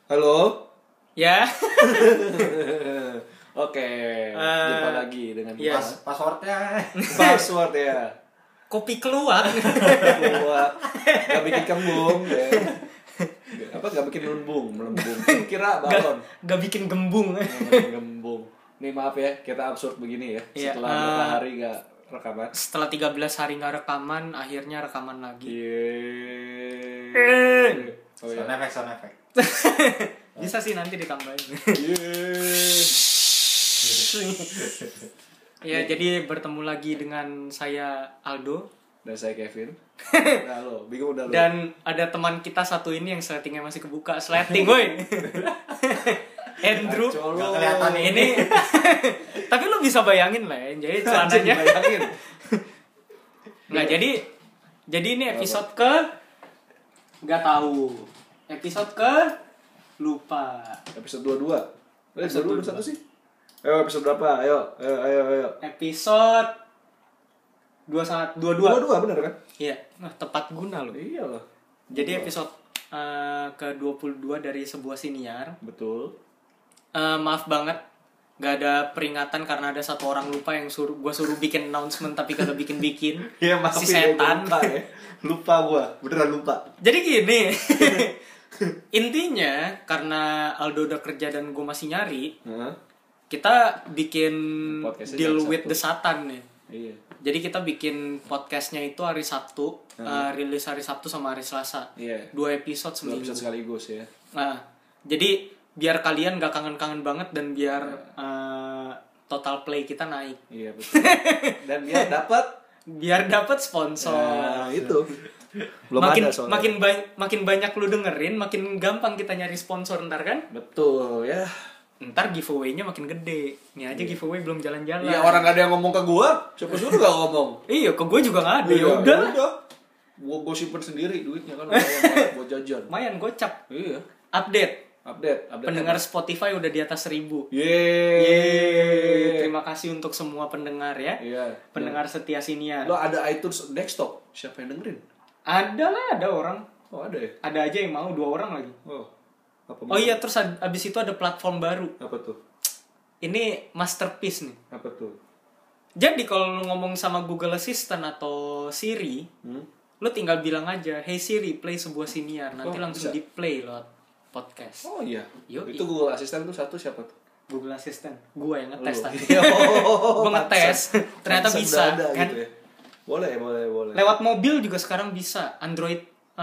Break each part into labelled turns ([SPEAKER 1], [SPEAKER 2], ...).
[SPEAKER 1] Halo?
[SPEAKER 2] Ya.
[SPEAKER 1] Oke, jumpa lagi dengan
[SPEAKER 2] Yes.
[SPEAKER 3] Passwordnya.
[SPEAKER 1] password ya.
[SPEAKER 2] Kopi keluar.
[SPEAKER 1] Keluar. Gak bikin kembung ya. Gak bikin melembung. Kira balon.
[SPEAKER 2] Gak bikin gembung.
[SPEAKER 1] Gak bikin gembung. Nih maaf ya, kita absurd begini ya.
[SPEAKER 2] Iya,
[SPEAKER 1] Setelah beberapa hari gak rekaman.
[SPEAKER 2] Setelah 13 hari gak rekaman, akhirnya rekaman lagi.
[SPEAKER 1] Oh ya.
[SPEAKER 3] Sound effect.
[SPEAKER 2] Bisa sih nanti ditambahin. Ya, jadi bertemu lagi dengan saya Aldo.
[SPEAKER 1] Dan saya Kevin. Udah lo, bingung udah lo.
[SPEAKER 2] Dan ada teman kita satu ini yang sletingnya masih kebuka. Sleting, woi. Andrew.
[SPEAKER 1] Nggak
[SPEAKER 3] kelihatan
[SPEAKER 2] Ini. Tapi lu bisa bayangin lah ya. Jadi celananya.
[SPEAKER 1] Bayangin.
[SPEAKER 2] Nggak, jadi ini episode ke nggak tahu. Episode ke lupa.
[SPEAKER 1] Episode 22. Episode 21 sih? Ayo episode berapa? Ayo.
[SPEAKER 2] Episode 22.
[SPEAKER 1] 22 bener kan?
[SPEAKER 2] Iya, nah, tepat guna loh.
[SPEAKER 1] Iya loh.
[SPEAKER 2] Jadi episode ke-22 dari sebuah siniar.
[SPEAKER 1] Betul.
[SPEAKER 2] Maaf banget gak ada peringatan karena ada satu orang lupa yang gua suruh bikin announcement tapi kagak bikin.
[SPEAKER 1] Iya, maaf
[SPEAKER 2] si setan.
[SPEAKER 1] Lupa gua, beneran lupa.
[SPEAKER 2] Jadi gini. Intinya karena Aldo udah kerja dan gue masih nyari, kita bikin
[SPEAKER 1] Podcastnya
[SPEAKER 2] deal
[SPEAKER 1] hari
[SPEAKER 2] with
[SPEAKER 1] Sabtu.
[SPEAKER 2] the Satan nih.
[SPEAKER 1] Iya.
[SPEAKER 2] Jadi kita bikin podcastnya itu hari Sabtu, rilis hari Sabtu sama hari Selasa.
[SPEAKER 1] Iya.
[SPEAKER 2] 2 episode
[SPEAKER 1] 2
[SPEAKER 2] seminggu.
[SPEAKER 1] episode sekaligus ya.
[SPEAKER 2] Nah, jadi biar kalian gak kangen-kangen banget dan biar total play kita naik.
[SPEAKER 1] Iya betul. Dan dia dapat
[SPEAKER 2] Sponsor.
[SPEAKER 1] Nah, itu. Belum
[SPEAKER 2] makin
[SPEAKER 1] ada soalnya.
[SPEAKER 2] makin banyak lu dengerin, makin gampang kita nyari sponsor ntar kan?
[SPEAKER 1] Betul ya.
[SPEAKER 2] Ntar giveaway-nya makin gede. Ini aja giveaway belum jalan-jalan.
[SPEAKER 1] Iya, orang gak ada yang ngomong ke gua, siapa suruh gak ngomong.
[SPEAKER 2] Iya, ke gue juga gak ada.
[SPEAKER 1] Iya,
[SPEAKER 2] Ya udah.
[SPEAKER 1] Gua simpen sendiri duitnya kan gua jajan.
[SPEAKER 2] Lumayan gocap.
[SPEAKER 1] Iya.
[SPEAKER 2] Update. Pendengar
[SPEAKER 1] apa?
[SPEAKER 2] Spotify udah di atas 1.000.
[SPEAKER 1] Yeay.
[SPEAKER 2] Terima kasih untuk semua pendengar ya.
[SPEAKER 1] Iya.
[SPEAKER 2] Pendengar setia siniar.
[SPEAKER 1] Lo ada iTunes desktop, siapa yang dengerin?
[SPEAKER 2] Ada orang.
[SPEAKER 1] Oh, ada ya?
[SPEAKER 2] Ada aja yang mau, 2 orang lagi.
[SPEAKER 1] Oh. Apa
[SPEAKER 2] Oh iya, terus abis itu ada platform baru.
[SPEAKER 1] Apa tuh?
[SPEAKER 2] Ini masterpiece nih.
[SPEAKER 1] Apa tuh?
[SPEAKER 2] Jadi kalau lu ngomong sama Google Assistant atau Siri, lu tinggal bilang aja, "Hey Siri, play sebuah siniar." Nanti langsung
[SPEAKER 1] bisa?
[SPEAKER 2] di-play lewat podcast.
[SPEAKER 1] Oh iya.
[SPEAKER 2] Yoi.
[SPEAKER 1] Itu Google Assistant tuh satu siapa tuh?
[SPEAKER 2] Google Assistant. Gua yang ngetes
[SPEAKER 1] Lu.
[SPEAKER 2] tadi.
[SPEAKER 1] Oh,
[SPEAKER 2] Gua ngetes. Ternyata
[SPEAKER 1] pantesan
[SPEAKER 2] bisa
[SPEAKER 1] udah ada
[SPEAKER 2] kan.
[SPEAKER 1] gitu ya. Boleh.
[SPEAKER 2] Lewat mobil juga sekarang bisa. Android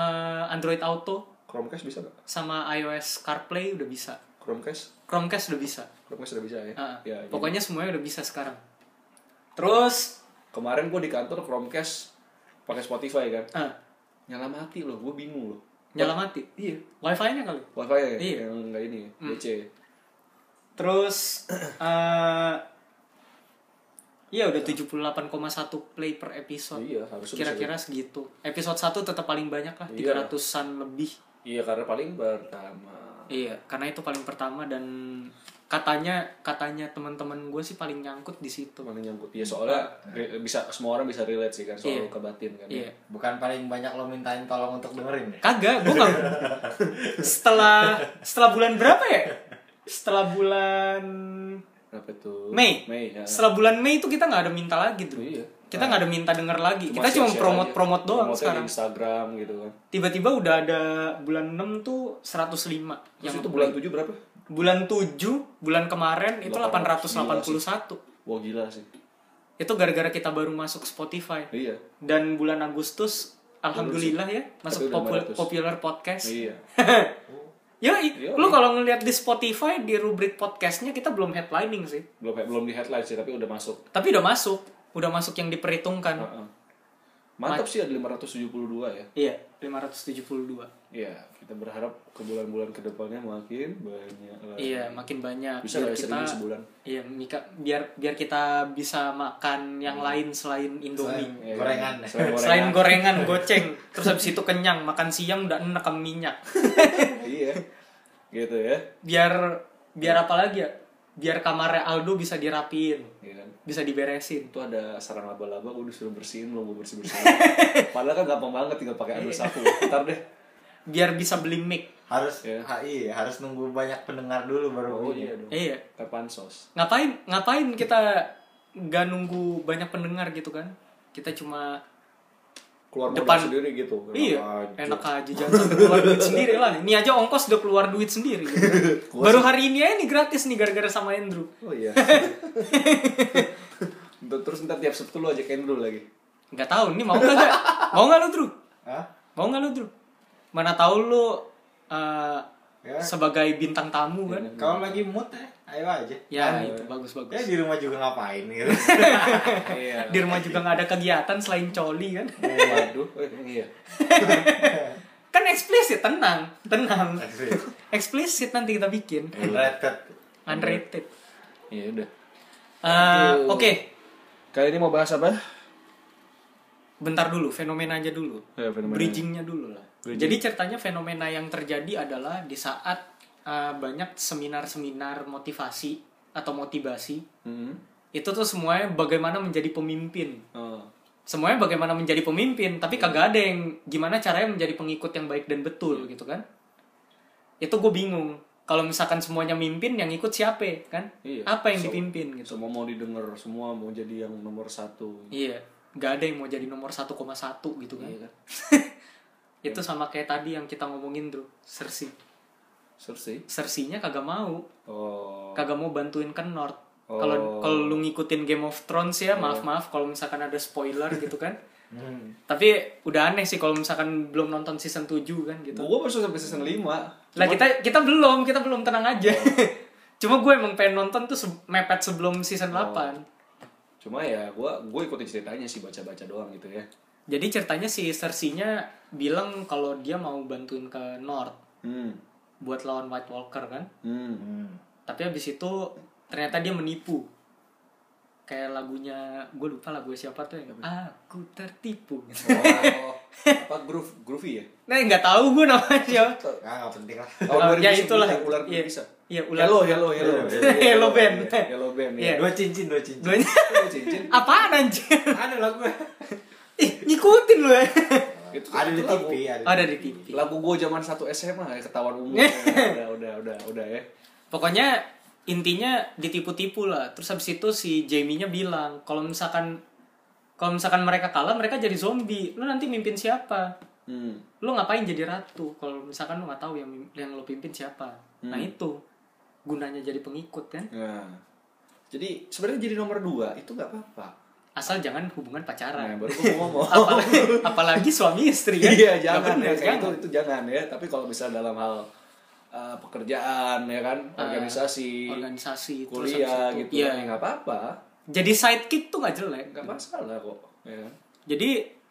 [SPEAKER 2] Auto
[SPEAKER 1] Chromecast bisa nggak?
[SPEAKER 2] sama iOS CarPlay udah bisa. Chromecast udah bisa.
[SPEAKER 1] Chromecast udah bisa ya? Ya,
[SPEAKER 2] Pokoknya semuanya udah bisa sekarang. Terus
[SPEAKER 1] kemarin gua di kantor Chromecast pakai Spotify kan. Nyala mati loh, gua bingung loh.
[SPEAKER 2] nyala mati.
[SPEAKER 1] Iya.
[SPEAKER 2] Wi-Fi-nya kali.
[SPEAKER 1] Wifi ya?
[SPEAKER 2] Iya.
[SPEAKER 1] Yang enggak ini, DC.
[SPEAKER 2] Terus iya udah 78,1 play per episode.
[SPEAKER 1] Iya, harusnya
[SPEAKER 2] Kira-kira segitu. Episode 1 tetap paling banyak lah,
[SPEAKER 1] Iya.
[SPEAKER 2] 300-an lebih.
[SPEAKER 1] Iya, karena paling pertama.
[SPEAKER 2] Iya, karena itu paling pertama dan katanya teman-teman gue sih paling nyangkut di situ.
[SPEAKER 1] Mana nyangkut? Ya soalnya bisa semua orang bisa relate sih kan soal
[SPEAKER 2] Iya.
[SPEAKER 1] kebatin kan.
[SPEAKER 2] Iya.
[SPEAKER 3] Bukan paling banyak lo mintain tolong untuk dengerin ya?
[SPEAKER 2] Kagak, gue nggak. setelah bulan berapa ya? Setelah bulan
[SPEAKER 1] Apa tuh?
[SPEAKER 2] Mei.
[SPEAKER 1] Ya.
[SPEAKER 2] Setelah bulan Mei itu kita nggak ada minta lagi tuh.
[SPEAKER 1] Iya.
[SPEAKER 2] Kita nggak ada minta denger lagi. Kita cuma
[SPEAKER 1] share-share
[SPEAKER 2] promote
[SPEAKER 1] aja.
[SPEAKER 2] doang
[SPEAKER 1] Promote-nya
[SPEAKER 2] sekarang.
[SPEAKER 1] di Instagram gitu kan.
[SPEAKER 2] Tiba-tiba udah ada bulan 6 tuh 105.
[SPEAKER 1] Terus itu bulan 7 berapa?
[SPEAKER 2] Bulan 7, bulan kemarin itu 881.
[SPEAKER 1] Wah gila sih.
[SPEAKER 2] Itu gara-gara kita baru masuk Spotify.
[SPEAKER 1] Iya.
[SPEAKER 2] Dan bulan Agustus alhamdulillah ya masuk
[SPEAKER 1] Tapi udah 500.
[SPEAKER 2] popular podcast.
[SPEAKER 1] Iya.
[SPEAKER 2] Yoi, lu kalau ngeliat di Spotify di rubrik podcastnya kita belum headlining sih.
[SPEAKER 1] Belum di headline sih, tapi udah masuk.
[SPEAKER 2] Tapi udah masuk yang diperhitungkan.
[SPEAKER 1] Mantap sih ada 572 ya.
[SPEAKER 2] Iya, 572.
[SPEAKER 1] Iya, kita berharap ke bulan-bulan kedepannya makin banyak.
[SPEAKER 2] Iya, makin banyak.
[SPEAKER 1] Bisa
[SPEAKER 2] biar
[SPEAKER 1] nggak
[SPEAKER 2] kita
[SPEAKER 1] 1.000 sebulan?
[SPEAKER 2] Iya, biar kita bisa makan yang lain selain Indomie.
[SPEAKER 3] Gorengan.
[SPEAKER 2] Selain gorengan, goceng. Terus habis itu kenyang, makan siang udah enak minyak.
[SPEAKER 1] Iya. Gitu ya.
[SPEAKER 2] Biar apa lagi ya? Biar kamarnya Aldo bisa dirapiin.
[SPEAKER 1] Iya kan?
[SPEAKER 2] Bisa diberesin.
[SPEAKER 1] Itu ada sarang laba-laba, gue disuruh bersihin, lo bersih-bersihin. Padahal kan gampang banget tinggal pakai air sapu. Ntar deh.
[SPEAKER 2] Biar bisa beli mic.
[SPEAKER 3] Harus harus nunggu banyak pendengar dulu baru
[SPEAKER 1] iya dong.
[SPEAKER 2] Iya.
[SPEAKER 1] Kapan sos?
[SPEAKER 2] Ngapain kita nggak nunggu banyak pendengar gitu kan? Kita cuma
[SPEAKER 1] Keluar
[SPEAKER 2] depan
[SPEAKER 1] modal sendiri gitu.
[SPEAKER 2] Iya, enak aja jangan sampai keluar duit sendiri lah. Ini aja ongkos udah keluar duit sendiri gitu. Baru hari ini aja nih gratis nih gara-gara sama Andrew.
[SPEAKER 1] Oh iya. Terus ntar tiap Sabtu lu ajak Andrew lagi.
[SPEAKER 2] Nggak tahu nih mau nggak lu Drew?
[SPEAKER 3] Hah?
[SPEAKER 2] Mau nggak lu Drew? Mana tahu lu sebagai bintang tamu kan?
[SPEAKER 3] Kalau lagi mood ayo aja.
[SPEAKER 2] Ya itu bagus.
[SPEAKER 3] Ya di rumah juga ngapain gitu.
[SPEAKER 1] Iya.
[SPEAKER 2] Di rumah juga nggak ada kegiatan selain coli kan?
[SPEAKER 1] Waduh, iya.
[SPEAKER 2] Kan eksplisit, tenang. Eksplisit nanti kita bikin. Unrated.
[SPEAKER 1] Iya udah.
[SPEAKER 2] Oke.
[SPEAKER 1] Kali ini mau bahas apa?
[SPEAKER 2] Bentar dulu, fenomena aja dulu.
[SPEAKER 1] Ya, fenomena.
[SPEAKER 2] Bridgingnya dulu lah. Jadi ceritanya fenomena yang terjadi adalah di saat banyak seminar-seminar motivasi atau motivasi. Itu tuh semuanya bagaimana menjadi pemimpin. Semuanya bagaimana menjadi pemimpin, tapi kagak ada yang gimana caranya menjadi pengikut yang baik dan betul gitu kan. Itu gue bingung. Kalau misalkan semuanya mimpin, yang ikut siapa kan?
[SPEAKER 1] Iya.
[SPEAKER 2] Apa yang dipimpin gitu.
[SPEAKER 1] Semua mau didengar, semua mau jadi yang nomor 1.
[SPEAKER 2] Iya. Gak ada yang mau jadi nomor 1,1 gitu kan.
[SPEAKER 1] Iya kan?
[SPEAKER 2] Itu sama kayak tadi yang kita ngomongin tuh, Cersei. Cersei-nya kagak mau. Kagak mau bantuin ke North. Kalau lu ngikutin Game of Thrones ya, maaf kalau misalkan ada spoiler gitu kan. Tapi udah aneh sih kalau misalkan belum nonton season 7 kan gitu.
[SPEAKER 1] Gua baru sampai season 5.
[SPEAKER 2] Lah kita belum tenang aja. Cuma gue emang pengen nonton tuh mepet sebelum season 8.
[SPEAKER 1] Cuma ya gue ikutin ceritanya sih, baca-baca doang gitu ya.
[SPEAKER 2] Jadi ceritanya si Cersei-nya bilang kalau dia mau bantuin ke North. Buat lawan White Walker kan. Tapi habis itu ternyata dia menipu. Kayak lagunya, gue lupa lagu siapa tuh yang aku tertipu.
[SPEAKER 1] Apa groovy ya?
[SPEAKER 2] Nah nggak tahu gue namanya siapa.
[SPEAKER 3] Nggak penting lah.
[SPEAKER 2] Ya itulah.
[SPEAKER 1] Ular bisa.
[SPEAKER 2] Iya ular.
[SPEAKER 1] Hello band. Ya.
[SPEAKER 3] Dua cincin.
[SPEAKER 1] Cincin.
[SPEAKER 2] Apaan anjir?
[SPEAKER 3] Ada lagu.
[SPEAKER 2] Ngikutin lu ya.
[SPEAKER 1] Itu
[SPEAKER 3] Ada di TV.
[SPEAKER 2] Ada di TV.
[SPEAKER 1] Lagu gue zaman 1 SMA ya, ketahuan umur. Udah ya.
[SPEAKER 2] Pokoknya intinya ditipu-tipu lah. Terus habis itu si Jaime-nya bilang kalau misalkan mereka kalah, mereka jadi zombie. Lu nanti mimpin siapa? Lu ngapain jadi ratu kalau misalkan lu nggak tahu yang lu pimpin siapa? Nah itu gunanya jadi pengikut kan?
[SPEAKER 1] Nah, jadi sebenarnya jadi nomor 2 itu nggak apa-apa.
[SPEAKER 2] Asal jangan hubungan pacaran.
[SPEAKER 1] Nah, baru gue mau ngomong.
[SPEAKER 2] apalagi suami istri kan?
[SPEAKER 1] Iya jangan ya, itu jangan ya. Tapi kalau misalnya dalam hal pekerjaan ya kan, organisasi kuliah gitu, ya nggak apa-apa.
[SPEAKER 2] Jadi sidekick tuh nggak jelek,
[SPEAKER 1] nggak masalah kok. Ya kan?
[SPEAKER 2] Jadi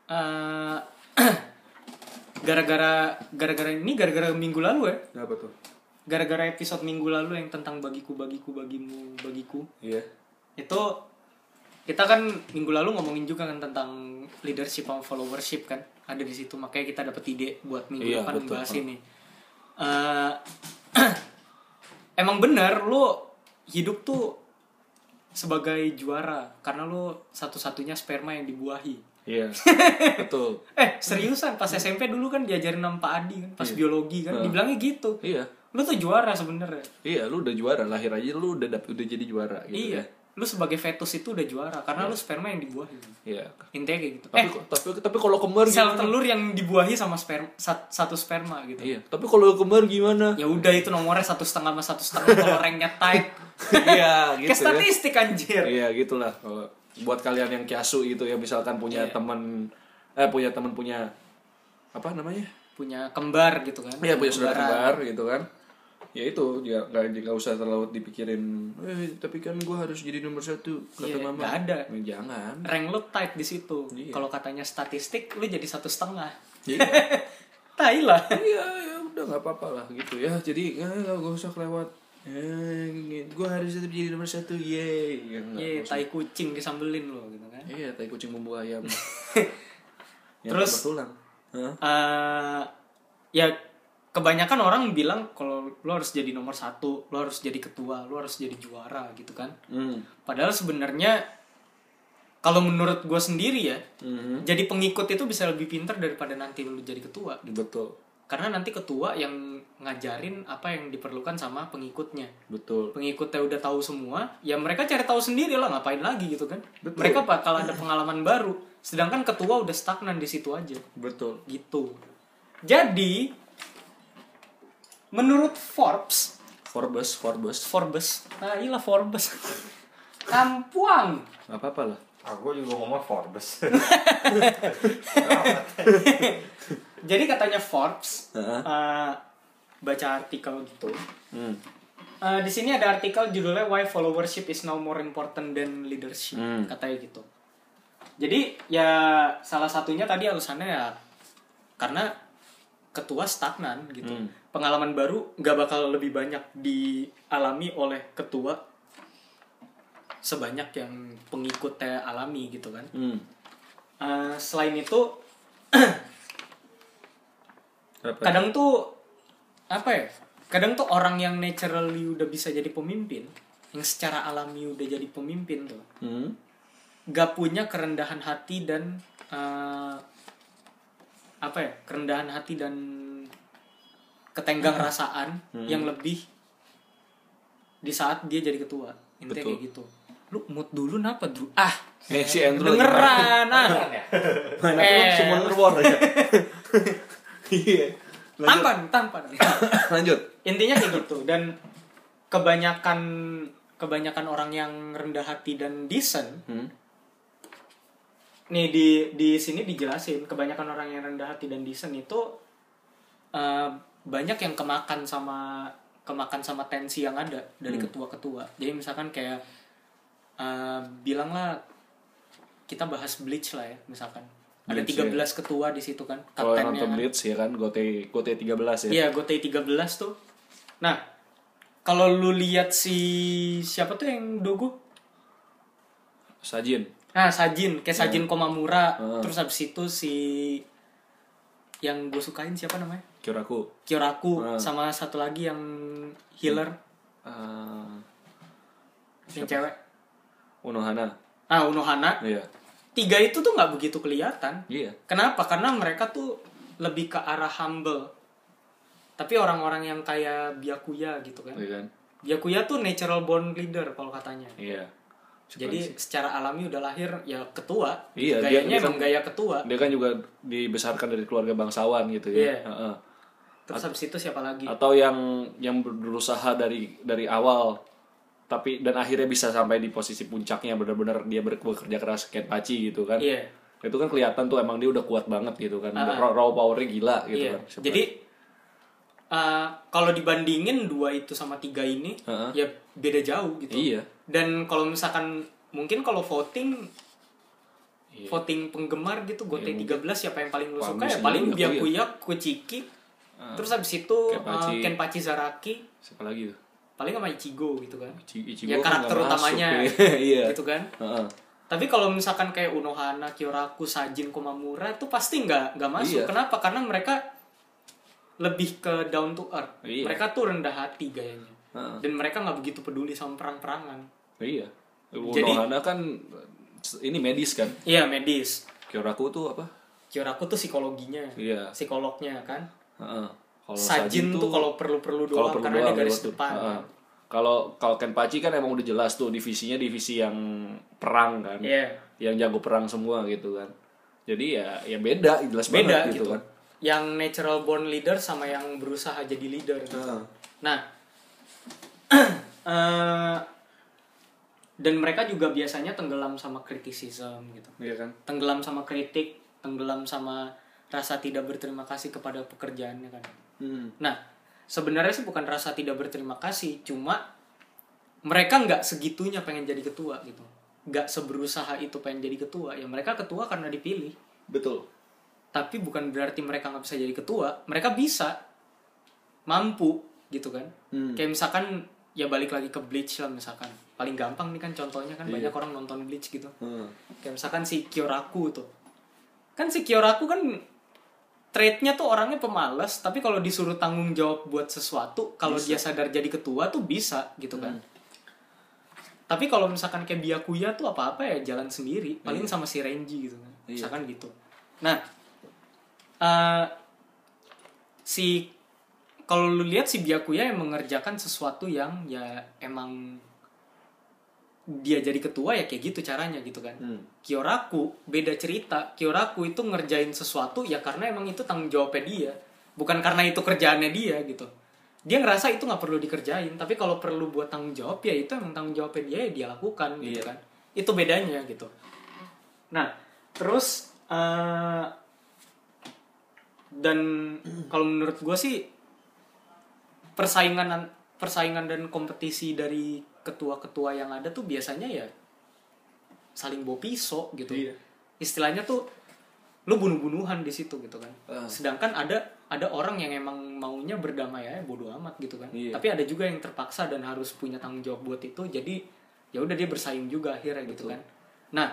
[SPEAKER 2] gara-gara minggu lalu ya.
[SPEAKER 1] Apa tuh?
[SPEAKER 2] Gara-gara episode minggu lalu yang tentang bagiku bagimu bagiku.
[SPEAKER 1] Iya.
[SPEAKER 2] Itu kita kan minggu lalu ngomongin juga kan tentang leadership sama followership kan, ada di situ, makanya kita dapat ide buat minggu depan membahas ini. Emang bener lu hidup tuh sebagai juara karena lu satu-satunya sperma yang dibuahi.
[SPEAKER 1] Iya. Betul.
[SPEAKER 2] Seriusan pas SMP dulu kan diajarin sama Pak Adi kan, pas biologi kan dibilangnya gitu.
[SPEAKER 1] Iya.
[SPEAKER 2] Lu tuh juara sebenarnya.
[SPEAKER 1] Iya, lu udah juara, lahir aja lu udah jadi juara gitu. Iya.
[SPEAKER 2] Lu sebagai fetus itu udah juara karena lu sperma yang dibuahi.
[SPEAKER 1] Iya.
[SPEAKER 2] Intinya kayak gitu.
[SPEAKER 1] Tapi kalau kembar
[SPEAKER 2] sel telur yang dibuahi sama satu sperma gitu.
[SPEAKER 1] Iya. Tapi kalau kembar gimana?
[SPEAKER 2] Ya udah itu nomornya 1,5 sama 1,5 kalau ranknya tight.
[SPEAKER 1] Iya, gitu.
[SPEAKER 2] Kayak statistik anjir.
[SPEAKER 1] Iya, gitulah. Kalau buat kalian yang kiasu gitu ya, misalkan punya teman punya apa namanya?
[SPEAKER 2] Punya kembar gitu kan.
[SPEAKER 1] Iya, punya saudara kembar gitu kan. Ya itu ya nggak usah terlalu dipikirin. Tapi kan gue harus jadi nomor 1 kata mama.
[SPEAKER 2] Nggak ada.
[SPEAKER 1] Jangan.
[SPEAKER 2] Rank lu tight di situ. Iya. Kalau katanya statistik, lu jadi 1,5.
[SPEAKER 1] Iya.
[SPEAKER 2] Tai lah.
[SPEAKER 1] Iya, ya udah nggak apa-apa lah gitu ya. Jadi nggak usah kelewat. Gue harus tetap jadi nomor 1. Yeay.
[SPEAKER 2] Tai kucing disambelin lo gitu kan.
[SPEAKER 1] Iya, tai kucing bumbu ayam.
[SPEAKER 2] Terus tulang. Ya kebanyakan orang bilang kalau lo harus jadi nomor 1, lo harus jadi ketua, lo harus jadi juara gitu kan. Padahal sebenarnya kalau menurut gue sendiri ya, jadi pengikut itu bisa lebih pintar daripada nanti lo jadi ketua gitu.
[SPEAKER 1] Betul.
[SPEAKER 2] Karena nanti ketua yang ngajarin apa yang diperlukan sama pengikutnya.
[SPEAKER 1] Betul.
[SPEAKER 2] Pengikutnya udah tahu semua, ya mereka cari tahu sendiri lah, ngapain lagi gitu kan.
[SPEAKER 1] Betul.
[SPEAKER 2] Mereka bakal ada pengalaman baru, sedangkan ketua udah stagnan di situ aja.
[SPEAKER 1] Betul.
[SPEAKER 2] Gitu. Jadi menurut Forbes. Nah, iyalah Forbes. Kampuang.
[SPEAKER 1] Apa-apa lah.
[SPEAKER 3] Aku juga ngomong Forbes.
[SPEAKER 2] Jadi katanya Forbes, baca artikel gitu. Di sini ada artikel judulnya Why Followership is Now More Important Than Leadership, katanya gitu. Jadi ya salah satunya tadi alasannya ya karena ketua stagnan gitu. Pengalaman baru nggak bakal lebih banyak dialami oleh ketua sebanyak yang pengikutnya alami gitu kan. Selain itu kadang tuh apa ya? Kadang tuh orang yang naturally udah bisa jadi pemimpin, yang secara alami udah jadi pemimpin tuh, gak punya kerendahan hati dan apa ya? Kerendahan hati dan ketenggang rasaan yang lebih di saat dia jadi ketua. Intinya kayak gitu. Lu mood dulu napa, Drew?
[SPEAKER 1] Si Andrew
[SPEAKER 2] dengeran
[SPEAKER 1] semua war ya. Iya.
[SPEAKER 2] Tampan.
[SPEAKER 1] Lanjut.
[SPEAKER 2] Intinya kayak gitu. Dan kebanyakan orang yang rendah hati dan decent. Nih di sini dijelasin, kebanyakan orang yang rendah hati dan decent itu banyak yang kemakan sama tensi yang ada dari ketua-ketua. Jadi misalkan kayak bilanglah kita bahas Bleach lah ya, misalkan. Ada 13 ketua di situ kan.
[SPEAKER 1] Kalau nonton Bleach ya kan, Gotei 13 ya.
[SPEAKER 2] Iya, Gotei 13 tuh. Nah, kalau lu lihat siapa tuh yang dogo?
[SPEAKER 1] Sajin.
[SPEAKER 2] Nah, Sajin, kayak Sajin Komamura. Terus habis itu si yang gue sukain siapa namanya? Kyoraku. Sama satu lagi yang healer. Yang cewek. Unohana. Iya. 3 itu tuh nggak begitu kelihatan.
[SPEAKER 1] Iya.
[SPEAKER 2] Kenapa? Karena mereka tuh lebih ke arah humble. Tapi orang-orang yang kayak Byakuya gitu kan.
[SPEAKER 1] Iya kan.
[SPEAKER 2] Byakuya tuh natural born leader kalau katanya.
[SPEAKER 1] Iya.
[SPEAKER 2] Jadi secara alami udah lahir ya ketua.
[SPEAKER 1] Iya,
[SPEAKER 2] gayanya
[SPEAKER 1] dia
[SPEAKER 2] emang gaya ketua.
[SPEAKER 1] Dia kan juga dibesarkan dari keluarga bangsawan gitu ya.
[SPEAKER 2] Iya. Terus habis itu siapa lagi?
[SPEAKER 1] Atau yang berusaha dari awal tapi dan akhirnya bisa sampai di posisi puncaknya, benar-benar dia bekerja keras Kenpachi gitu kan.
[SPEAKER 2] Iya.
[SPEAKER 1] Itu kan kelihatan tuh emang dia udah kuat banget gitu kan. Raw powernya gila gitu kan.
[SPEAKER 2] Jadi kalau dibandingin 2 itu sama 3 ini ya beda jauh gitu.
[SPEAKER 1] Iya.
[SPEAKER 2] Dan kalau misalkan mungkin kalau voting penggemar gitu, Gotei 13 siapa yang paling lu suka ya paling Byakuya, Kuchiki. Terus habis itu Kenpachi Zaraki.
[SPEAKER 1] Siapa lagi tuh?
[SPEAKER 2] Paling sama Ichigo gitu kan.
[SPEAKER 1] Ichigo
[SPEAKER 2] ya karakter
[SPEAKER 1] kan
[SPEAKER 2] utamanya.
[SPEAKER 1] Iya.
[SPEAKER 2] Gitu kan. Tapi kalau misalkan kayak Unohana, Kyoraku, Sajin, Komamura itu pasti nggak masuk. Iya. Kenapa? Karena mereka lebih ke down to earth. Iya. Mereka tuh rendah hati gayanya. Dan mereka nggak begitu peduli sama perang-perangan.
[SPEAKER 1] Iya. Unohana kan ini medis kan?
[SPEAKER 2] Iya, medis.
[SPEAKER 1] Kyoraku tuh apa?
[SPEAKER 2] Kyoraku tuh psikologinya.
[SPEAKER 1] Iya.
[SPEAKER 2] Psikolognya kan.
[SPEAKER 1] Kalau
[SPEAKER 2] Sajin tuh kalau perlu doang karena dia garis depan.
[SPEAKER 1] Kalau Kenpachi kan emang udah jelas tuh divisinya divisi yang perang kan.
[SPEAKER 2] Yeah.
[SPEAKER 1] Yang jago perang semua gitu kan. Jadi ya beda, jelas beda banget gitu kan.
[SPEAKER 2] Yang natural born leader sama yang berusaha jadi leader gitu. Nah, dan mereka juga biasanya tenggelam sama criticism gitu.
[SPEAKER 1] Iya kan?
[SPEAKER 2] Tenggelam sama kritik, tenggelam sama rasa tidak berterima kasih kepada pekerjaannya kan. Nah, sebenarnya sih bukan rasa tidak berterima kasih, cuma mereka nggak segitunya pengen jadi ketua gitu. Nggak seberusaha itu pengen jadi ketua. Ya mereka ketua karena dipilih.
[SPEAKER 1] Betul.
[SPEAKER 2] Tapi bukan berarti mereka nggak bisa jadi ketua. Mereka bisa, mampu gitu kan. Kayak misalkan ya balik lagi ke Bleach lah misalkan. Paling gampang nih kan contohnya kan banyak orang nonton Bleach gitu. Kayak misalkan si Kyoraku tuh. Kan si Kyoraku kan trait-nya tuh orangnya pemalas, tapi kalau disuruh tanggung jawab buat sesuatu, kalau dia sadar jadi ketua tuh bisa gitu kan. Tapi kalau misalkan kayak Byakuya tuh apa-apa ya jalan sendiri, paling sama si Renji gitu kan. Misalkan gitu. Nah, si kalau lu lihat si Byakuya yang mengerjakan sesuatu yang ya emang dia jadi ketua ya kayak gitu caranya gitu kan. Kyoraku beda cerita. Kyoraku itu ngerjain sesuatu ya karena emang itu tanggung jawabnya dia, bukan karena itu kerjaannya dia gitu. Dia ngerasa itu nggak perlu dikerjain, tapi kalau perlu buat tanggung jawab ya itu emang tanggung jawabnya dia ya dia lakukan gitu kan. Itu bedanya gitu. Nah terus dan kalau menurut gue sih persaingan dan kompetisi dari ketua-ketua yang ada tuh biasanya ya saling bawa pisau gitu. Istilahnya tuh lu bunuh-bunuhan di situ gitu kan. Sedangkan ada orang yang emang maunya berdamai aja bodo amat gitu kan. Tapi ada juga yang terpaksa dan harus punya tanggung jawab buat itu. Jadi ya udah dia bersaing juga akhirnya gitu kan. Nah,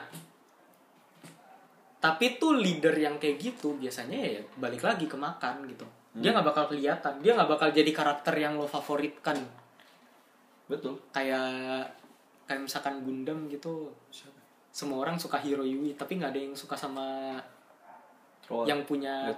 [SPEAKER 2] tapi tuh leader yang kayak gitu biasanya ya balik lagi ke makan gitu. Dia nggak bakal kelihatan, dia nggak bakal jadi karakter yang lo favoritkan.
[SPEAKER 1] Betul.
[SPEAKER 2] Kayak misalkan Gundam gitu. Semua orang suka Hiro Yui, tapi nggak ada yang suka sama yang punya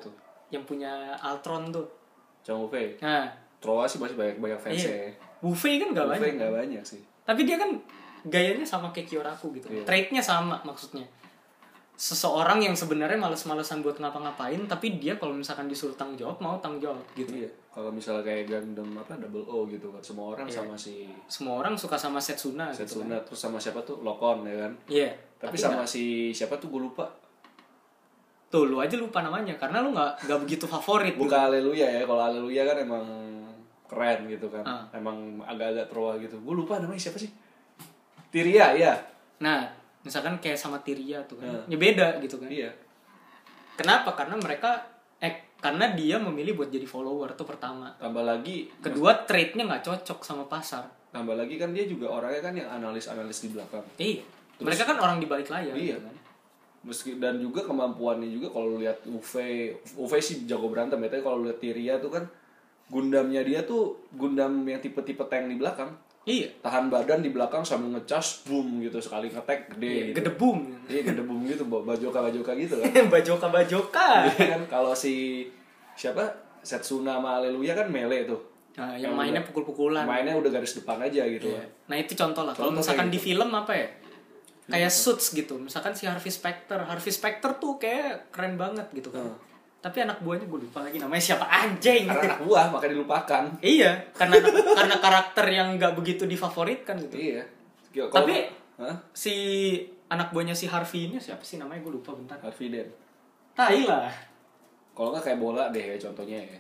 [SPEAKER 2] Altron tuh.
[SPEAKER 1] Chang Wufei.
[SPEAKER 2] Nah,
[SPEAKER 1] Troa sih masih banyak fansnya.
[SPEAKER 2] Wufei kan nggak banyak.
[SPEAKER 1] Wufei nggak banyak sih.
[SPEAKER 2] Tapi dia kan gayanya sama kayak Kyoraku gitu. Trait-nya sama maksudnya. Seseorang yang sebenarnya males-malesan buat ngapa-ngapain, tapi dia kalau misalkan disuruh tanggung jawab mau tanggung jawab gitu.
[SPEAKER 1] Iya. Kalau misalnya kayak Gundam Double O gitu kan, semua orang sama
[SPEAKER 2] semua orang suka sama Setsuna gitu kan.
[SPEAKER 1] Terus sama siapa tuh Lokon ya kan.
[SPEAKER 2] Iya.
[SPEAKER 1] Tapi sama si siapa tuh gue lupa.
[SPEAKER 2] Tuh lu aja lupa namanya karena lu nggak begitu favorit.
[SPEAKER 1] Bukan gitu. Haleluya ya, kalau Haleluya kan emang keren gitu kan. Emang agak-agak Troa gitu. Gue lupa namanya siapa sih? Tyria ya.
[SPEAKER 2] Nah, misalkan kayak sama Tyria tuh kan. Ya beda gitu kan.
[SPEAKER 1] Iya.
[SPEAKER 2] Kenapa? Karena dia memilih buat jadi follower tuh pertama.
[SPEAKER 1] Tambah lagi
[SPEAKER 2] kedua trait-nya nggak cocok sama pasar.
[SPEAKER 1] Tambah lagi kan dia juga orangnya kan yang analis di belakang.
[SPEAKER 2] Iya. Terus, mereka kan orang di balik layar.
[SPEAKER 1] Iya.
[SPEAKER 2] Gitu kan.
[SPEAKER 1] Dan juga kemampuannya juga kalau lu lihat Wufei sih jago berantem ya, tapi kalau lu lihat Tyria tuh kan Gundamnya dia tuh Gundam yang tipe-tipe tank di belakang.
[SPEAKER 2] Iya.
[SPEAKER 1] Tahan badan di belakang sambil ngecas boom gitu, sekali ngetek gede.
[SPEAKER 2] Iya,
[SPEAKER 1] gitu.
[SPEAKER 2] Gedebum.
[SPEAKER 1] Iya, gedebum gitu, bajoka gitu kan.
[SPEAKER 2] bajoka.
[SPEAKER 1] Iya kan, kalau si siapa Setsuna sama Haleluya kan melee tuh.
[SPEAKER 2] Nah, yang mainnya pukul-pukulan.
[SPEAKER 1] Mainnya udah garis depan aja gitu.
[SPEAKER 2] Iya. Nah, itu contoh lah. Kalau misalkan di film apa ya? Kayak Suits gitu. Misalkan si Harvey Specter tuh kayak keren banget gitu kan. Tapi anak buahnya gue lupa lagi namanya siapa, anjing.
[SPEAKER 1] Karena anak buah makanya dilupakan.
[SPEAKER 2] Iya, karena karakter yang nggak begitu difavoritkan gitu.
[SPEAKER 1] Iya.
[SPEAKER 2] Tapi si anak buahnya si Harvey ini siapa sih namanya, gue lupa bentar.
[SPEAKER 1] Harvey Dent.
[SPEAKER 2] Tai lah.
[SPEAKER 1] Kalau nggak kayak bola deh ya contohnya ya.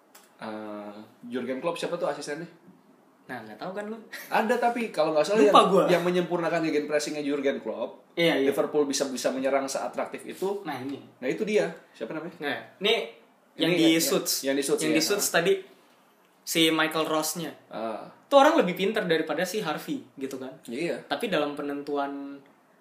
[SPEAKER 1] Jurgen Klopp siapa tuh asistennya?
[SPEAKER 2] Nah, nggak tahu kan lu.
[SPEAKER 1] Ada, tapi kalau nggak salah yang menyempurnakan gegen pressingnya Jurgen Klopp.
[SPEAKER 2] Iya.
[SPEAKER 1] Liverpool bisa menyerang seatraktif itu.
[SPEAKER 2] Nah, ini.
[SPEAKER 1] Nah, itu dia. Siapa namanya?
[SPEAKER 2] Nah, yang di Suits. Yang di Suits tadi si Michael Ross-nya. Tuh orang lebih pintar daripada si Harvey gitu kan.
[SPEAKER 1] Iya.
[SPEAKER 2] Tapi dalam penentuan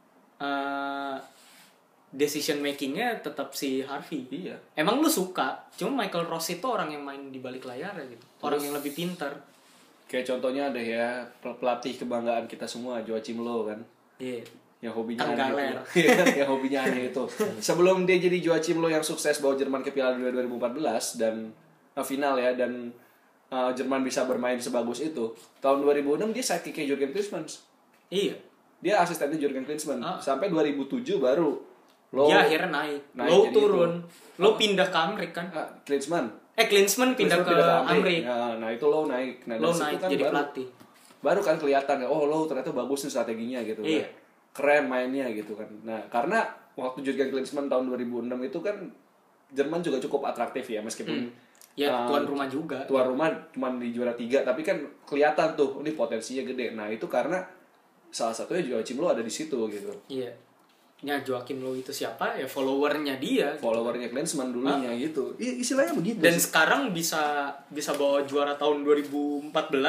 [SPEAKER 2] decision makingnya tetap si Harvey.
[SPEAKER 1] Iya.
[SPEAKER 2] Emang lu suka, cuma Michael Ross itu orang yang main di balik layar gitu. Orang yang lebih pintar.
[SPEAKER 1] Kayak contohnya ada ya pelatih kebanggaan kita semua, Joachim Low kan.
[SPEAKER 2] Iya.
[SPEAKER 1] Yang hobinya aneh itu. Yang hobinya aneh itu. Sebelum dia jadi Joachim Low yang sukses bawa Jerman ke Piala Dunia 2014 dan final ya, dan Jerman bisa bermain sebagus itu. Tahun 2006 dia sidekick-nya Jurgen Klinsmann.
[SPEAKER 2] Iya.
[SPEAKER 1] Dia asistennya Jurgen Klinsmann. Sampai 2007 baru
[SPEAKER 2] Low, dia akhirnya naik. Low turun. Low pindah ke Amerika kan? Klinsmann pindah ke Amerika.
[SPEAKER 1] Nah, itu Low naik. Nah,
[SPEAKER 2] Low naik kan jadi pelatih.
[SPEAKER 1] Baru kan kelihatan ya, oh Low ternyata bagus nih strateginya gitu kan.
[SPEAKER 2] Iya.
[SPEAKER 1] Keren mainnya gitu kan. Nah, karena waktu Jurgen Klinsmann tahun 2006 itu kan Jerman juga cukup atraktif ya, meskipun
[SPEAKER 2] ya tuan rumah juga.
[SPEAKER 1] Tuan rumah cuma di juara 3, tapi kan kelihatan tuh ini potensinya gede. Nah, itu karena salah satunya Joachim Low ada di situ gitu.
[SPEAKER 2] Iya. Ya Joachim Low itu siapa? Ya followernya dia.
[SPEAKER 1] Followernya Klinsmann dulunya gitu. Istilahnya begitu.
[SPEAKER 2] Dan sih. Sekarang bisa bawa juara tahun 2014.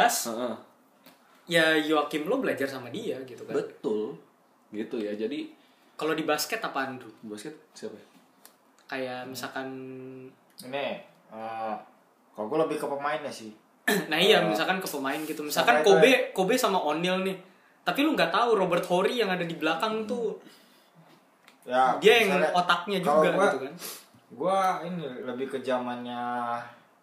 [SPEAKER 2] Ya Joachim Low belajar sama dia gitu kan.
[SPEAKER 1] Betul. Gitu ya. Jadi
[SPEAKER 2] kalau di basket apa Andrew?
[SPEAKER 1] Basket siapa?
[SPEAKER 2] Kayak misalkan
[SPEAKER 3] ini kalau gue lebih ke pemainnya sih.
[SPEAKER 2] Nah iya, misalkan ke pemain gitu. Misalkan Kobe sama O'Neal nih. Tapi lu nggak tahu Robert Horry yang ada di belakang tuh. Ya, dia yang otaknya juga gitu kan.
[SPEAKER 3] Gua ini lebih ke zamannya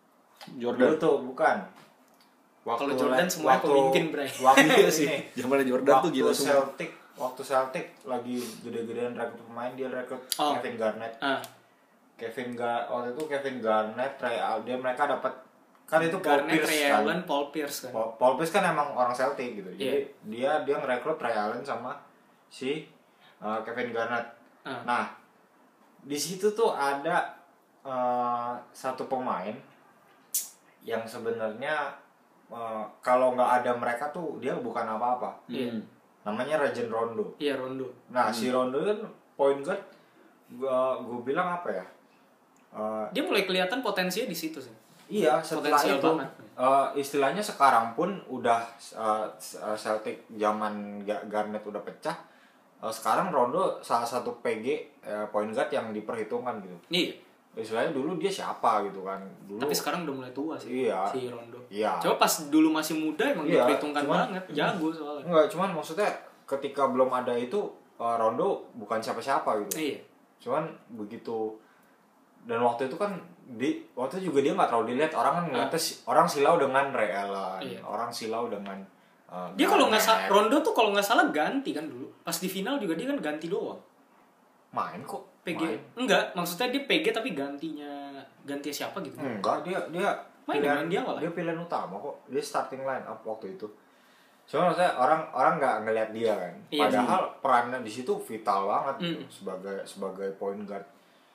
[SPEAKER 3] Dulu tuh bukan.
[SPEAKER 2] Kalau Jordan semuanya pemimpin, Bray.
[SPEAKER 3] Waktu
[SPEAKER 1] Iya sih. Zamannya Jordan tuh gila semua.
[SPEAKER 3] Waktu Celtic lagi gede-gedean rekrut pemain, dia rekrut Kevin Garnett. Waktu itu Kevin Garnett, mereka dapat kan itu
[SPEAKER 2] Garnett, Ray Allen, Paul Pierce kan.
[SPEAKER 3] Paul Pierce kan emang orang Celtic gitu. Jadi dia ngerekrut Ray Allen sama si Kevin Garnett. Nah, di situ tuh ada satu pemain yang sebenarnya kalau nggak ada mereka tuh dia bukan apa-apa. Namanya Rajon Rondo.
[SPEAKER 2] Iya, Rondo.
[SPEAKER 3] Nah, si Rondo kan point guard, gue bilang apa ya?
[SPEAKER 2] Dia mulai kelihatan potensinya di situ sih.
[SPEAKER 3] Iya, setelah
[SPEAKER 2] Potensial
[SPEAKER 3] itu
[SPEAKER 2] banget.
[SPEAKER 3] Istilahnya sekarang pun udah Celtic zaman Garnett udah pecah. Sekarang Rondo salah satu PG point guard yang diperhitungkan gitu.
[SPEAKER 2] Iya.
[SPEAKER 3] Istilahnya dulu dia siapa gitu kan.
[SPEAKER 2] Tapi sekarang udah mulai tua sih si Rondo.
[SPEAKER 3] Iya.
[SPEAKER 2] Coba pas dulu masih muda emang diperhitungkan banget, jago soalnya.
[SPEAKER 3] Enggak, cuman maksudnya ketika belum ada itu Rondo bukan siapa-siapa gitu.
[SPEAKER 2] Iya.
[SPEAKER 3] Cuman begitu, dan waktu itu kan waktu itu juga dia nggak terlalu dilihat orang kan ngeliatnya orang silau dengan Ray Allen, orang silau dengan
[SPEAKER 2] dia kalau nggak salah Rondo tuh kalau nggak salah ganti kan dulu. Pas di final juga dia kan ganti doang.
[SPEAKER 3] Main kok.
[SPEAKER 2] PG. Enggak, maksudnya dia PG tapi ganti siapa gitu.
[SPEAKER 3] Enggak, dia
[SPEAKER 2] main dia malah.
[SPEAKER 3] Dia pilihan utama kok. Dia starting line up waktu itu. Cuma maksudnya orang nggak ngelihat dia kan. Padahal perannya di situ vital banget gitu, sebagai point guard.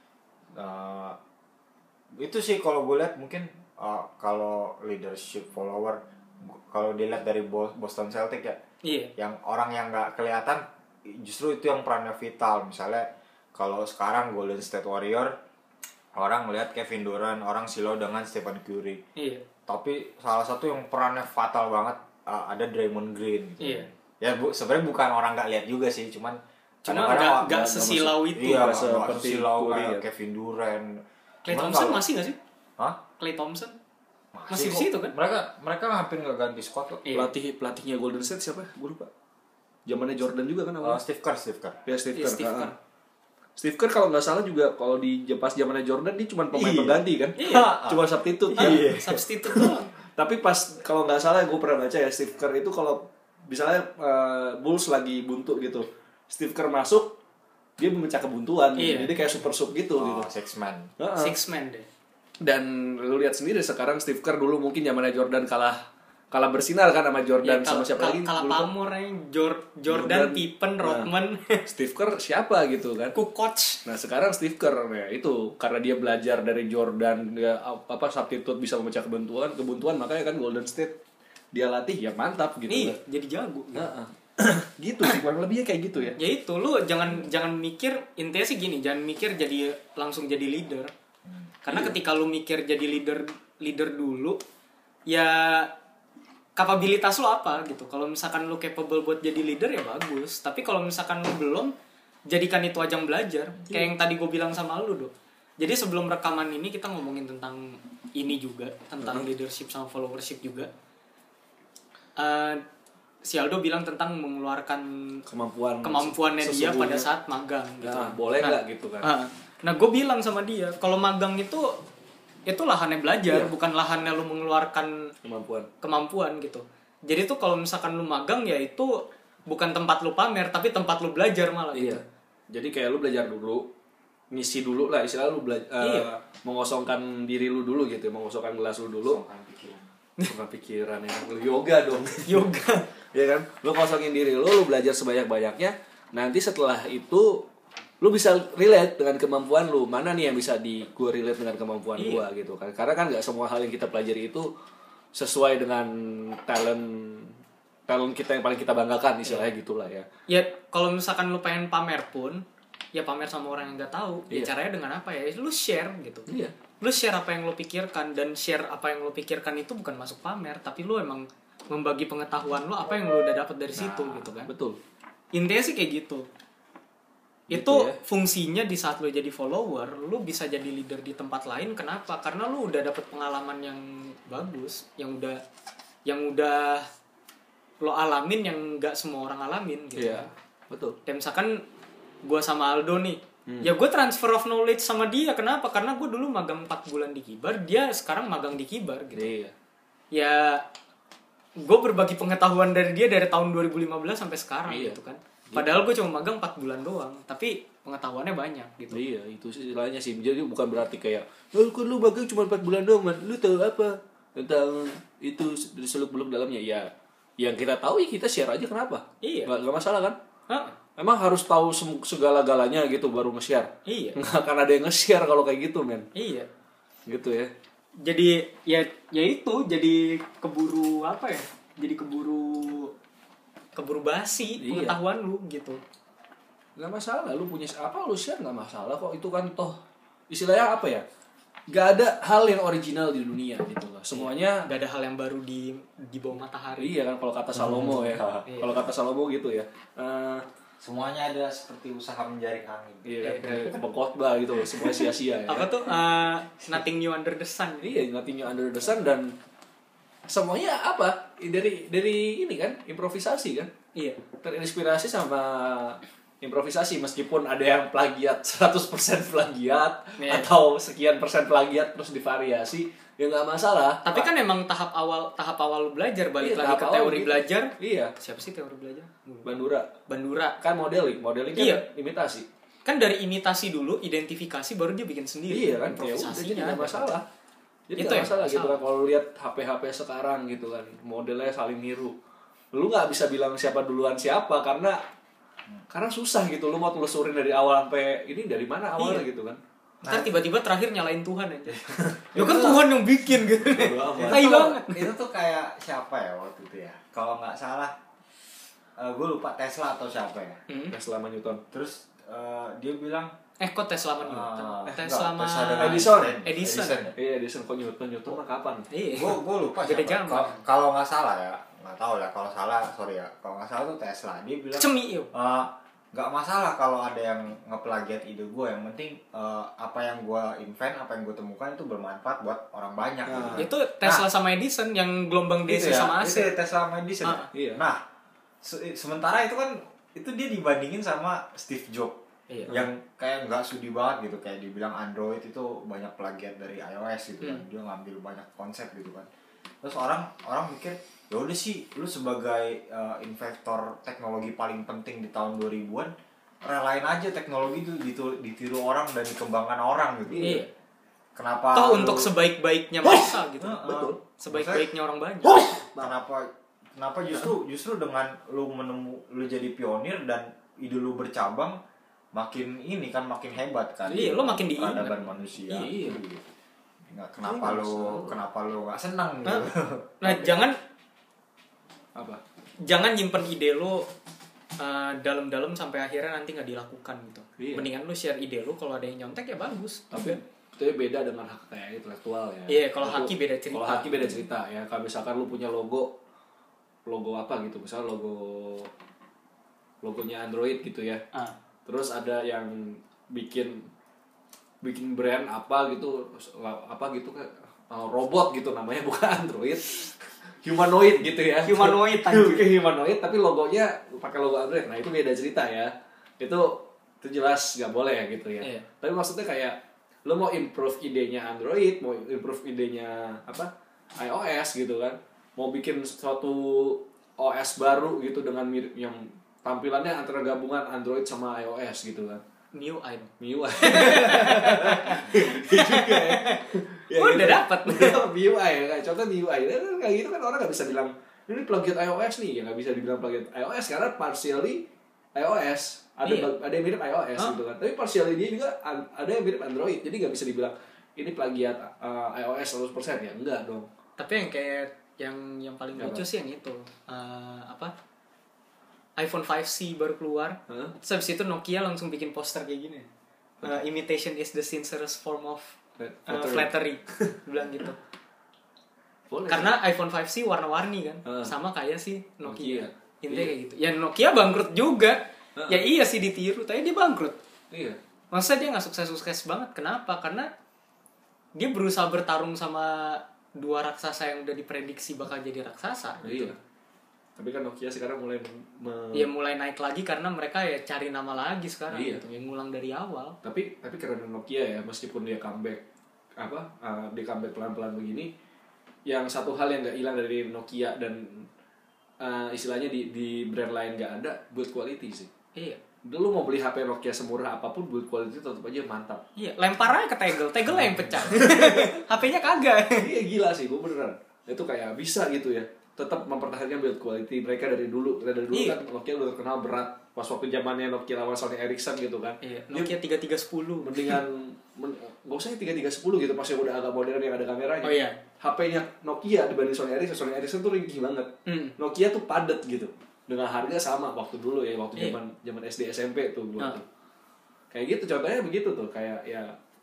[SPEAKER 3] Itu sih kalau gue lihat mungkin kalau leadership follower, kalau dilihat dari Boston Celtic ya, yang orang yang nggak kelihatan justru itu yang perannya vital. Misalnya kalau sekarang Golden State Warrior, orang melihat Kevin Durant, orang silau dengan Stephen Curry. Tapi salah satu yang perannya fatal banget ada Draymond Green gitu. Ya sebenarnya bukan orang nggak lihat juga sih, cuman
[SPEAKER 2] nggak sesilau itu.
[SPEAKER 3] Iya, seperti silau kayak Kevin Durant.
[SPEAKER 2] Klay Thompson masih nggak sih?
[SPEAKER 3] Hah?
[SPEAKER 2] Klay Thompson masih di situ kan?
[SPEAKER 3] Mereka hampir nggak ganti squad kok.
[SPEAKER 1] Pelatihnya Golden State siapa? Gue lupa. Zamannya Jordan juga kan awalnya.
[SPEAKER 3] Steve Kerr.
[SPEAKER 1] Ya, Steve Kerr. Steve Kerr kalau nggak salah juga kalau di pas zamannya Jordan dia cuma pemain pengganti kan? Cuma substitute.
[SPEAKER 2] Substitute doang.
[SPEAKER 1] Tapi pas kalau nggak salah gue pernah baca ya Steve Kerr itu kalau misalnya Bulls lagi buntu gitu, Steve Kerr masuk dia memecah kebuntuan gitu. Jadi kayak super sub gitu gitu.
[SPEAKER 3] Six man
[SPEAKER 2] deh.
[SPEAKER 1] Dan lu lihat sendiri sekarang Steve Kerr dulu mungkin zamannya Jordan kalah bersinar kan sama Jordan sama siapa lagi?
[SPEAKER 2] Kalah pamor Jordan, Pippen, Rodman.
[SPEAKER 1] Steve Kerr siapa gitu kan?
[SPEAKER 2] Kukoc.
[SPEAKER 1] Nah sekarang Steve Kerr ya itu karena dia belajar dari Jordan, dia substitute bisa memecah kebuntuan makanya kan Golden State dia latih ya mantap gitu.
[SPEAKER 2] Nih jadi jago.
[SPEAKER 1] Gitu sih kurang lebihnya kayak gitu ya.
[SPEAKER 2] Ya itu lu jangan mikir, intinya sih gini, jangan mikir langsung jadi leader. Karena ketika lu mikir jadi leader dulu ya kapabilitas lo apa gitu. Kalau misalkan lu capable buat jadi leader ya bagus. Tapi kalau misalkan lu belum, jadikan itu ajang belajar. Kayak yang tadi gue bilang sama lu, Dok. Jadi sebelum rekaman ini kita ngomongin tentang ini juga, tentang leadership sama followership juga. Si Aldo bilang tentang mengeluarkan kemampuannya dia pada saat magang gitu.
[SPEAKER 1] Nah, boleh nggak gitu kan?
[SPEAKER 2] Nah, gue bilang sama dia, kalau magang itu lahannya belajar, bukan lahannya lu mengeluarkan kemampuan gitu. Jadi tuh kalau misalkan lu magang ya itu bukan tempat lu pamer, tapi tempat lu belajar malah.
[SPEAKER 1] Iya. Gitu. Jadi kayak lu belajar dulu, ngisi dulu lah, istilah lu mengosongkan diri lu dulu gitu, mengosongkan gelas lu dulu. Mengosongkan pikiran ya. Lu yoga dong.
[SPEAKER 2] Yoga.
[SPEAKER 1] Ya kan? Lu kosongin diri lu belajar sebanyak-banyaknya. Nanti setelah itu lu bisa relate dengan kemampuan lu, mana nih yang bisa gue relate dengan kemampuan gue gitu kan, karena kan nggak semua hal yang kita pelajari itu sesuai dengan talent kita yang paling kita banggakan istilahnya gitulah ya.
[SPEAKER 2] Ya kalau misalkan lu pengen pamer pun ya pamer sama orang yang nggak tahu. Ya caranya dengan apa ya, lu share gitu. Lu share apa yang lu pikirkan, dan share apa yang lu pikirkan itu bukan masuk pamer, tapi lu emang membagi pengetahuan lu apa yang lu udah dapat dari situ gitu kan.
[SPEAKER 1] Betul,
[SPEAKER 2] intinya sih kayak gitu. Itu fungsinya di saat lo jadi follower, lo bisa jadi leader di tempat lain. Kenapa? Karena lo udah dapet pengalaman yang bagus, yang udah lo alamin, yang nggak semua orang alamin gitu.
[SPEAKER 1] Iya, betul.
[SPEAKER 2] Dan misalkan gue sama Aldo nih, Ya gue transfer of knowledge sama dia. Kenapa? Karena gue dulu magang 4 bulan di Kibar, dia sekarang magang di Kibar gitu.
[SPEAKER 1] Iya.
[SPEAKER 2] Ya gue berbagi pengetahuan dari dia dari tahun 2015 sampai sekarang gitu kan. Padahal gue cuma magang 4 bulan doang, tapi pengetahuannya banyak gitu.
[SPEAKER 1] Iya, itu istilahnya sih. Jadi bukan berarti kayak, kan lu magang cuma 4 bulan doang, man. Lu tahu apa tentang itu seluk-beluk dalamnya? Ya, yang kita tahu ya kita share aja, kenapa?
[SPEAKER 2] Iya.
[SPEAKER 1] Gak masalah kan? Emang harus tahu segala-galanya gitu baru nge-share?
[SPEAKER 2] Iya.
[SPEAKER 1] Nggak akan ada yang nge-share kalau kayak gitu, men.
[SPEAKER 2] Iya.
[SPEAKER 1] Gitu ya.
[SPEAKER 2] Jadi ya itu jadi keburu apa ya? Jadi keburu basi pengetahuan lu gitu.
[SPEAKER 1] Nggak masalah, lu punya apa lu share nggak masalah kok. Itu kan toh istilahnya apa ya? Gak ada hal yang original di dunia gitu loh. Semuanya
[SPEAKER 2] gak ada hal yang baru di bawah matahari.
[SPEAKER 1] Iya kan kalau kata Salomo ya. Kalau kata Salomo gitu ya.
[SPEAKER 3] Semuanya ada seperti usaha menjaring angin.
[SPEAKER 1] Iya, kayak pengkhotbah gitu loh, semua sia-sia ya.
[SPEAKER 2] Apa tuh nothing new under the sun.
[SPEAKER 1] Iya, nothing new under the sun, dan semuanya apa? Dari ini kan, improvisasi kan?
[SPEAKER 2] Iya.
[SPEAKER 1] Terinspirasi sama improvisasi, meskipun ada yang plagiat 100% plagiat atau sekian persen plagiat terus divariasi, ya nggak masalah.
[SPEAKER 2] Tapi kan emang tahap awal lu belajar, balik lagi ke teori belajar.
[SPEAKER 1] Iya.
[SPEAKER 2] Siapa sih teori belajar?
[SPEAKER 1] Bandura kan modeling kan imitasi.
[SPEAKER 2] Kan dari imitasi dulu, identifikasi, baru dia bikin sendiri.
[SPEAKER 1] Iya kan, improvisasinya nggak masalah. Jadi
[SPEAKER 2] itu
[SPEAKER 1] nggak masalah gitu kan. Kalau lihat HP sekarang gitu kan, modelnya saling niru. Lu nggak bisa bilang siapa duluan siapa karena susah gitu. Lu mau telusurin dari awal sampai ini dari mana awalnya gitu kan.
[SPEAKER 2] Ntar tiba-tiba terakhir nyalain Tuhan aja. Ya kan Tuhan yang bikin gitu.
[SPEAKER 3] Itu tuh kayak siapa ya waktu itu ya? Kalau nggak salah, gue lupa Tesla atau siapa ya.
[SPEAKER 1] Tesla sama Newton.
[SPEAKER 3] Terus dia bilang,
[SPEAKER 2] kok Tesla sama Newton?
[SPEAKER 3] Tesla sama
[SPEAKER 2] Edison.
[SPEAKER 1] Iya, Edison kok Newton mah kapan?
[SPEAKER 2] Iya.
[SPEAKER 3] Gue lupa siapa. Kalau nggak salah ya, nggak tahu ya. Kalau salah sorry ya. Kalau nggak salah tuh Tesla. Dia bilang nggak masalah kalau ada yang ngeplagiat ide gue, yang penting apa yang gue invent, apa yang gue temukan itu bermanfaat buat orang banyak.
[SPEAKER 2] Itu Tesla sama Edison yang gelombang DC sama AC.
[SPEAKER 3] Itu Tesla sama Edison.
[SPEAKER 1] Iya.
[SPEAKER 3] Nah, sementara itu kan itu dia dibandingin sama Steve Jobs.
[SPEAKER 2] Iya.
[SPEAKER 3] Yang kayak nggak sudi banget gitu, kayak dibilang Android itu banyak plagiat dari iOS gitu kan. Dia ngambil banyak konsep gitu kan. Terus orang mikir, ya udah sih, lu sebagai investor teknologi paling penting di tahun 2000-an, relain aja teknologi itu ditiru orang dan dikembangkan orang gitu.
[SPEAKER 2] Iya.
[SPEAKER 3] Kenapa
[SPEAKER 2] untuk sebaik-baiknya masa gitu.
[SPEAKER 1] Betul.
[SPEAKER 2] Sebaik-baiknya orang banyak.
[SPEAKER 3] Kenapa justru dengan lu jadi pionir dan ide lu bercabang, makin hebat kan.
[SPEAKER 2] Iya, lu makin diingat.
[SPEAKER 3] Peradaban manusia.
[SPEAKER 2] Iya.
[SPEAKER 3] Kenapa lu nggak senang gitu?
[SPEAKER 2] Nah,
[SPEAKER 1] Apa?
[SPEAKER 2] Jangan nyimpen ide lu dalam-dalam sampai akhirnya nanti nggak dilakukan gitu.
[SPEAKER 1] Iya.
[SPEAKER 2] Mendingan lu share ide lu, kalau ada yang nyontek ya bagus.
[SPEAKER 1] Tapi itu beda dengan hak kayak intelektual ya.
[SPEAKER 2] Iya, kalau haki beda cerita.
[SPEAKER 1] Kalau haki beda cerita ya. Kalau misalkan lu punya logo apa gitu, misalnya logonya Android gitu ya. Terus ada yang bikin brand apa gitu kayak robot gitu namanya, bukan Android. Humanoid gitu ya.
[SPEAKER 2] Humanoid
[SPEAKER 1] tapi logonya pakai logo Android. Nah, itu beda cerita ya. Itu jelas nggak boleh ya gitu ya.
[SPEAKER 2] Iya.
[SPEAKER 1] Tapi maksudnya kayak lo mau improve idenya Android, mau improve idenya iOS gitu kan. Mau bikin suatu OS baru gitu dengan mirip yang tampilannya antara gabungan Android sama iOS gitu kan.
[SPEAKER 2] MIUI.
[SPEAKER 1] juga ya.
[SPEAKER 2] Udah dapat.
[SPEAKER 1] MIUI ya, contoh MIUI. Kayak gitu kan orang nggak bisa bilang ini plagiat iOS nih, ya nggak bisa dibilang plagiat iOS karena partially iOS. Ada yang mirip iOS gitu kan. Tapi partially dia juga ada yang mirip Android. Jadi nggak bisa dibilang ini plagiat iOS 100% ya, enggak dong.
[SPEAKER 2] Tapi yang paling lucu sih yang itu. iPhone 5C baru keluar. Terus habis itu Nokia langsung bikin poster kayak gini. Imitation is the sincerest form of flattery. Bilang gitu. Boleh. Karena iPhone 5C warna-warni kan. Sama kayak si Nokia. Intinya kayak gitu. Ya Nokia bangkrut juga. Ya iya sih ditiru, tapi dia bangkrut.
[SPEAKER 1] Iya.
[SPEAKER 2] Masa dia nggak sukses banget? Kenapa? Karena dia berusaha bertarung sama dua raksasa yang udah diprediksi bakal jadi raksasa.
[SPEAKER 1] Iya. Tapi kan Nokia sekarang mulai
[SPEAKER 2] mulai naik lagi karena mereka ya cari nama lagi sekarang gitu, yang ngulang dari awal.
[SPEAKER 1] Tapi karena Nokia ya, meskipun dia comeback dia comeback pelan-pelan begini, yang satu hal yang nggak hilang dari Nokia dan istilahnya di brand lain nggak ada, build quality sih.
[SPEAKER 2] Iya.
[SPEAKER 1] Lu mau beli HP Nokia semurah apapun, build quality tetap aja mantap.
[SPEAKER 2] Iya, lempar aja ke tegel yang pecah. HP-nya kagak.
[SPEAKER 1] Iya gila sih, gue beneran. Itu kayak bisa gitu ya. Tetap mempertahankan build quality mereka dari dulu. Kan Nokia udah terkenal berat. Pas waktu zamannya Nokia lawan Sony Ericsson gitu kan.
[SPEAKER 2] Iya, Nokia 3310.
[SPEAKER 1] Mendingan gak usah 3310 gitu, pas yang udah agak modern yang ada kameranya.
[SPEAKER 2] Oh iya.
[SPEAKER 1] HP-nya Nokia dibanding Sony Ericsson tuh ringkih banget. Nokia tuh padat gitu. Dengan harga sama waktu dulu ya, waktu zaman SD SMP tuh gua tuh. Kayak gitu contohnya begitu tuh, kayak ya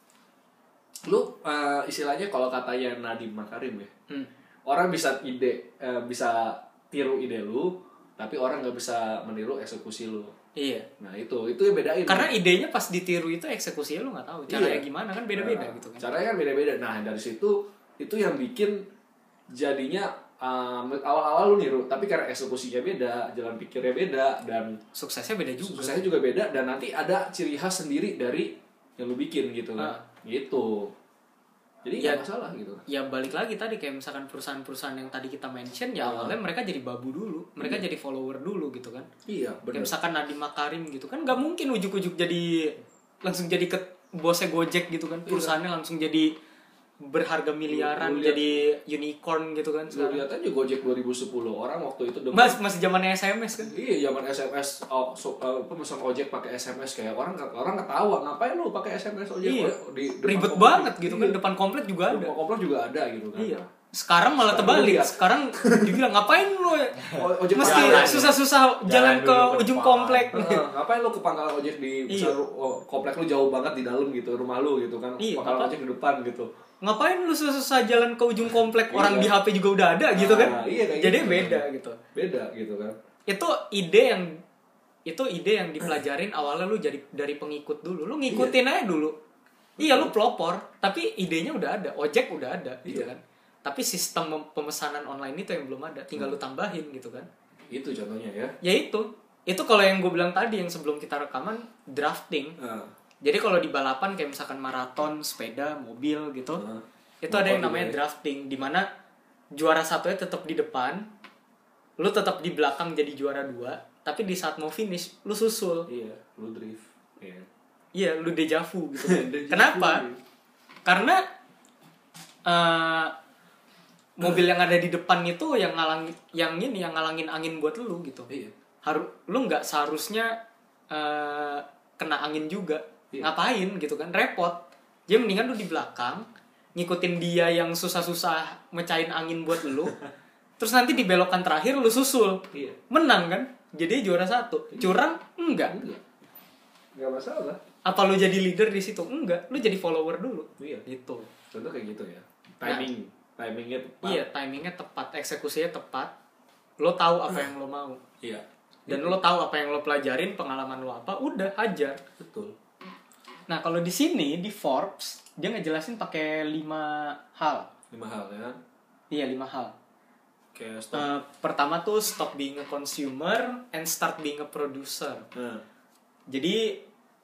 [SPEAKER 1] lu istilahnya kalau katanya Nadiem Makarim ya. Orang bisa bisa tiru ide lu, tapi orang nggak bisa meniru eksekusi lu.
[SPEAKER 2] Iya.
[SPEAKER 1] Nah itu yang bedain.
[SPEAKER 2] Karena idenya pas ditiru itu eksekusinya lu nggak tahu. Caranya gimana kan beda-beda gitu kan.
[SPEAKER 1] Caranya kan beda-beda. Nah dari situ itu yang bikin jadinya awal-awal lu niru, tapi karena eksekusinya beda, jalan pikirnya beda, dan
[SPEAKER 2] suksesnya beda juga.
[SPEAKER 1] Suksesnya juga beda, dan nanti ada ciri khas sendiri dari yang lu bikin gitu kan. Gitu. Jadi ya masalah gitu.
[SPEAKER 2] Ya balik lagi tadi kayak misalkan perusahaan-perusahaan yang tadi kita mention ya awalnya mereka jadi babu dulu, mereka jadi follower dulu gitu kan.
[SPEAKER 1] Iya, benar.
[SPEAKER 2] Kayak misalkan Nadiem Makarim gitu kan, nggak mungkin ujuk-ujuk jadi langsung jadi bosnya Gojek gitu kan, perusahaannya langsung jadi berharga miliaran, jadi unicorn gitu kan.
[SPEAKER 1] Lu lihat aja Gojek 2010, orang waktu itu
[SPEAKER 2] masih zamannya SMS kan.
[SPEAKER 1] Iya, zaman SMS. Pemesan ojek pakai SMS, kayak orang ketawa, ngapain lu pakai SMS ojek?
[SPEAKER 2] Iya. Ribet banget gitu kan, depan komplek juga ada.
[SPEAKER 1] Depan komplek juga ada gitu kan.
[SPEAKER 2] Iya. Sekarang malah terbalik. Sekarang dibilang ngapain lu ojek mesti susah-susah jalan ke ujung komplek.
[SPEAKER 1] Ngapain lu ke pangkalan ojek di komplek lu jauh banget di dalam gitu, rumah lu gitu kan. Pangkalan ojek di depan gitu. Ngapain lu susah-susah jalan ke ujung komplek, orang di HP juga udah ada gitu kan. Jadi gitu, beda gitu. Beda gitu kan. Itu ide yang dipelajarin awalnya lu jadi dari pengikut dulu. Lu ngikutin aja dulu. Iya lu pelopor, tapi idenya udah ada, ojek udah ada gitu kan. Tapi sistem pemesanan online itu yang belum ada, tinggal lu tambahin gitu kan. Itu contohnya ya. Ya itu kalau yang gue bilang tadi yang sebelum kita rekaman, drafting. Jadi kalau di balapan kayak misalkan maraton, sepeda, mobil gitu, itu ada yang namanya drafting, di mana juara satunya tetap di depan, lu tetap di belakang jadi juara 2, tapi di saat mau finish lu susul. Iya, lu drift. Iya, lu dejavu gitu. Kenapa? Karena mobil yang ada di depan itu yang ngalangin angin buat lu gitu. Iya. Lu nggak seharusnya kena angin juga. Iya. Ngapain gitu kan, repot. Jadi mendingan lu di belakang ngikutin dia yang susah-susah mecahin angin buat lu. Terus nanti di belokan terakhir lu susul. Iya. Menang kan? Jadi juara 1. Curang? Enggak masalah. Apa lu jadi leader di situ? Enggak, lu jadi follower dulu. Iya. Gitu. Contoh kayak gitu ya. Timingnya tepat. Iya, timingnya tepat, eksekusinya tepat. Lo tahu apa yang lo mau. Iya. Dan lo tahu apa yang lo pelajarin, pengalaman lo apa, udah hajar. Betul. Nah, kalau di sini di Forbes dia ngejelasin pakai 5 hal. 5 hal ya. Iya, 5 hal. Kayak pertama tuh stop being a consumer and start being a producer. Jadi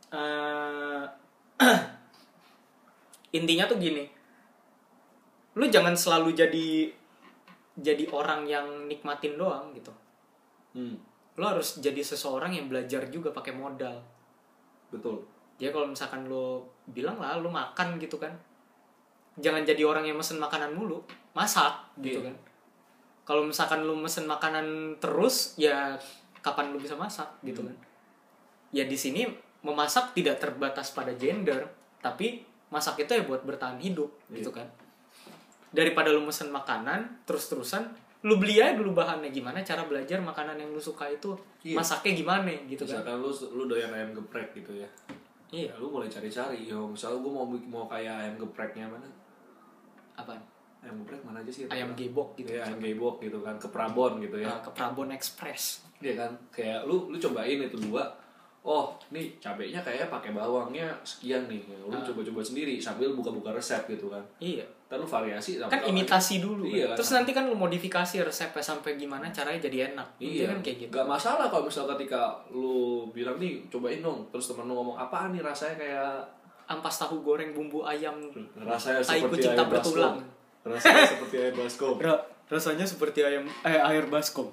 [SPEAKER 1] intinya tuh gini. Lu jangan selalu jadi orang yang nikmatin doang gitu. Lu harus jadi seseorang yang belajar juga pakai modal. Betul. Jadi kalau misalkan lu bilang lah lu makan gitu kan, jangan jadi orang yang mesen makanan mulu, masak gitu kan. Kalau misalkan lu mesen makanan terus, ya kapan lu bisa masak gitu kan. Ya di sini memasak tidak terbatas pada gender, tapi masak itu ya buat bertahan hidup gitu kan. Daripada lu mesen makanan terus-terusan, lu beli aja dulu bahannya, gimana cara belajar makanan yang lu suka itu masaknya gimana gitu kan. Misalkan lu doyan ayam geprek gitu ya. Iya, lu mulai cari-cari. Misalnya gue mau kayak ayam gepreknya mana? Apaan? Ayam geprek mana aja sih? Ayam gebok gitu. Ya, ayam gebok gitu kan, ke Prabon gitu ya. Ke Prabon Express. Iya kan? Kayak lu cobain itu 2. oh nih cabenya kayaknya pakai bawangnya sekian nih, lu coba-coba sendiri sambil buka-buka resep gitu kan.
[SPEAKER 2] Iya.
[SPEAKER 1] Ntar lu variasi
[SPEAKER 2] kan imitasi dulu
[SPEAKER 1] iya,
[SPEAKER 2] kan? Terus nanti kan lu modifikasi resepnya sampai gimana caranya jadi enak.
[SPEAKER 1] Iya
[SPEAKER 2] kan kayak gitu.
[SPEAKER 1] Gak masalah kalau misal ketika lu bilang nih cobain dong, terus temen lu ngomong apaan nih rasanya kayak
[SPEAKER 2] ampas tahu goreng bumbu ayam
[SPEAKER 1] rasanya
[SPEAKER 2] tai
[SPEAKER 1] seperti
[SPEAKER 2] kucing tak
[SPEAKER 1] ayam
[SPEAKER 2] bertulang.
[SPEAKER 1] Rasanya seperti ayam baskom.
[SPEAKER 2] Rasanya seperti air baskom.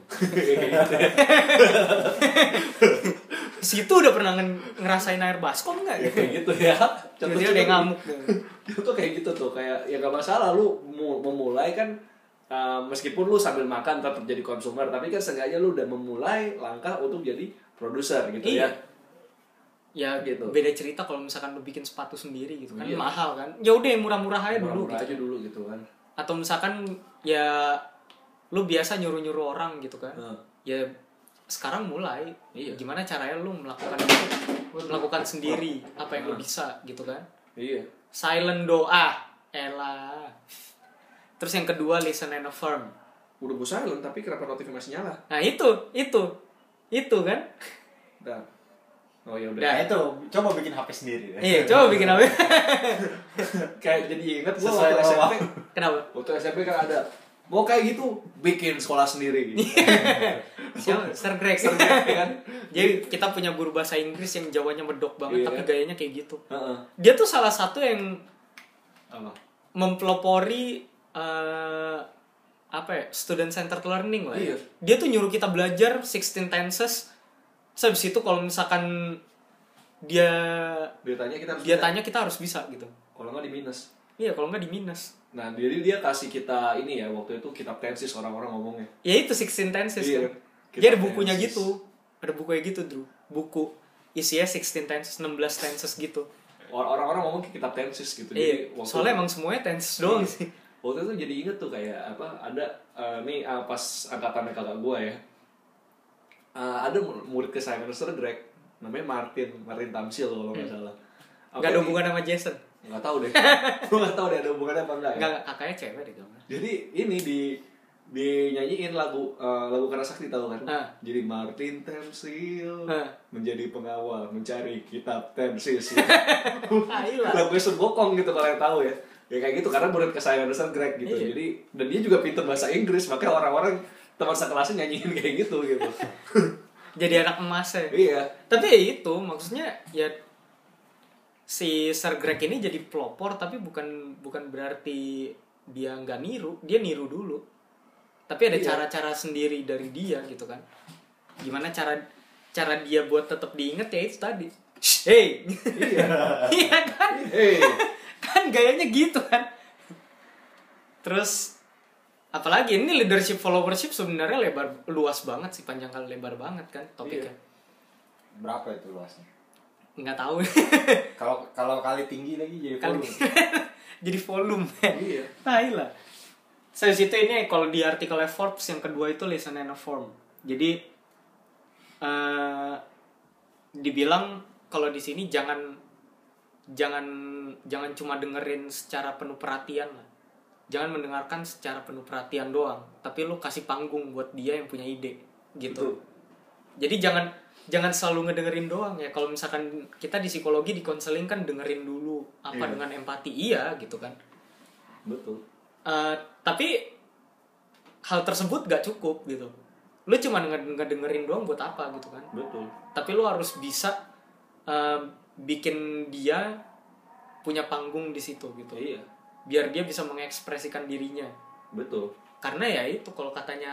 [SPEAKER 2] Situ udah pernah ngerasain air baskom nggak?
[SPEAKER 1] Ya, kayak gitu ya.
[SPEAKER 2] Dia udah ngamuk.
[SPEAKER 1] Itu kayak gitu tuh, kayak ya gak masalah lu memulai kan, meskipun lu sambil makan tetap jadi konsumer, tapi kan seenggaknya lu udah memulai langkah untuk jadi produser gitu. Iya.
[SPEAKER 2] Ya
[SPEAKER 1] gitu.
[SPEAKER 2] Beda cerita kalau misalkan lu bikin sepatu sendiri gitu kan,
[SPEAKER 1] iya.
[SPEAKER 2] mahal kan. Ya udah yang murah-murah aja dulu.
[SPEAKER 1] Murah aja dulu gitu kan.
[SPEAKER 2] Atau misalkan ya lu biasa nyuruh-nyuruh orang gitu kan. Ya sekarang mulai gimana caranya lu melakukan sendiri apa yang lu bisa gitu kan.
[SPEAKER 1] Iya.
[SPEAKER 2] Silent doa, elah. Terus yang kedua listen and affirm.
[SPEAKER 1] Udah gue silent tapi kenapa notif masih nyala?
[SPEAKER 2] Nah itu kan.
[SPEAKER 1] Udah. Oh ya udah.
[SPEAKER 3] Nah itu coba bikin HP sendiri.
[SPEAKER 2] Iya coba bikin HP.
[SPEAKER 1] Kayak jadi inget gue
[SPEAKER 3] Sesuai
[SPEAKER 1] waktu SMP.
[SPEAKER 2] Kenapa?
[SPEAKER 1] Waktu SMP kan ada mau kayak gitu bikin sekolah sendiri gitu.
[SPEAKER 2] Siapa? Sir Greg
[SPEAKER 1] kan.
[SPEAKER 2] Jadi kita punya guru bahasa Inggris yang Jawanya medok banget tapi gayanya kayak gitu.
[SPEAKER 1] Uh-uh.
[SPEAKER 2] Dia tuh salah satu yang
[SPEAKER 1] apa?
[SPEAKER 2] Mempelopori apa ya? Student centered learning lah.
[SPEAKER 1] Iya.
[SPEAKER 2] Dia tuh nyuruh kita belajar 16 tenses. Terus habis itu kalau misalkan dia tanya kita harus bisa gitu.
[SPEAKER 1] Kalau nggak di minus.
[SPEAKER 2] Iya, kalau nggak di minus.
[SPEAKER 1] Nah, jadi dia kasih kita ini ya, waktu itu kitab tenses orang-orang ngomongnya.
[SPEAKER 2] Ya itu 16 tenses
[SPEAKER 1] iya,
[SPEAKER 2] kan. Dia ada bukunya tenses. Gitu. Ada bukunya gitu, Drew. Buku isinya 16 tenses, 16 tenses gitu.
[SPEAKER 1] Orang-orang ngomong kitab tenses gitu.
[SPEAKER 2] Iya,
[SPEAKER 1] jadi
[SPEAKER 2] soalnya emang semuanya tenses doang sih.
[SPEAKER 1] Waktu itu jadi inget tuh kayak apa, ada nih pas angkatannya kakak gue ya. Ada murid kesayangan Sir Greg, namanya Martin Tamsil kalau nggak salah.
[SPEAKER 2] Gak ada hubungan sama Jason.
[SPEAKER 1] Nggak tahu deh. Gue nggak tahu deh ada hubungannya apa enggak ya.
[SPEAKER 2] Nggak, kakaknya cewek deh kamu.
[SPEAKER 1] Jadi ini dinyanyiin lagu Karya Sakti tahu kan? Jadi Martin Tamsil menjadi pengawal mencari kitab tenses. Lagu Sun Gokong gitu kalau yang tahu ya. Ya kayak gitu karena murid kesayangan Sir Greg gitu.
[SPEAKER 2] Iya.
[SPEAKER 1] Jadi dan dia juga pintar bahasa Inggris, makanya orang-orang teman sekelasnya nyanyiin kayak gitu.
[SPEAKER 2] Jadi anak emas ya.
[SPEAKER 1] Iya.
[SPEAKER 2] Tapi ya itu maksudnya ya si Sir Greg ini jadi pelopor tapi bukan berarti dia nggak niru, dia niru dulu. Tapi ada cara-cara sendiri dari dia gitu kan. Gimana cara dia buat tetap diinget ya itu tadi. Hey.
[SPEAKER 1] Iya.
[SPEAKER 2] Iya kan?
[SPEAKER 1] Hey.
[SPEAKER 2] Kan gayanya gitu kan. Terus apalagi ini leadership followership sebenarnya luas banget sih, panjang kali lebar banget kan topiknya.
[SPEAKER 3] Berapa itu luasnya?
[SPEAKER 2] Nggak tahu.
[SPEAKER 3] Kalau kali tinggi lagi jadi volume.
[SPEAKER 2] Jadi volume.
[SPEAKER 1] Iya.
[SPEAKER 2] Nah, iyalah. Saya situ ini kalau di artikelnya Forbes yang kedua itu listen and affirm. Jadi dibilang kalau di sini jangan cuma dengerin secara penuh perhatian lah. Jangan mendengarkan secara penuh perhatian doang, tapi lu kasih panggung buat dia yang punya ide gitu.
[SPEAKER 1] Betul.
[SPEAKER 2] Jadi jangan selalu ngedengerin doang ya. Kalau misalkan kita di psikologi di konseling kan dengerin dulu apa dengan empati gitu kan.
[SPEAKER 1] Betul.
[SPEAKER 2] Tapi hal tersebut gak cukup gitu. Lu cuma ngedengerin doang buat apa gitu kan.
[SPEAKER 1] Betul.
[SPEAKER 2] Tapi lu harus bisa bikin dia punya panggung di situ gitu.
[SPEAKER 1] Iya.
[SPEAKER 2] Biar dia bisa mengekspresikan dirinya.
[SPEAKER 1] Betul.
[SPEAKER 2] Karena ya itu kalau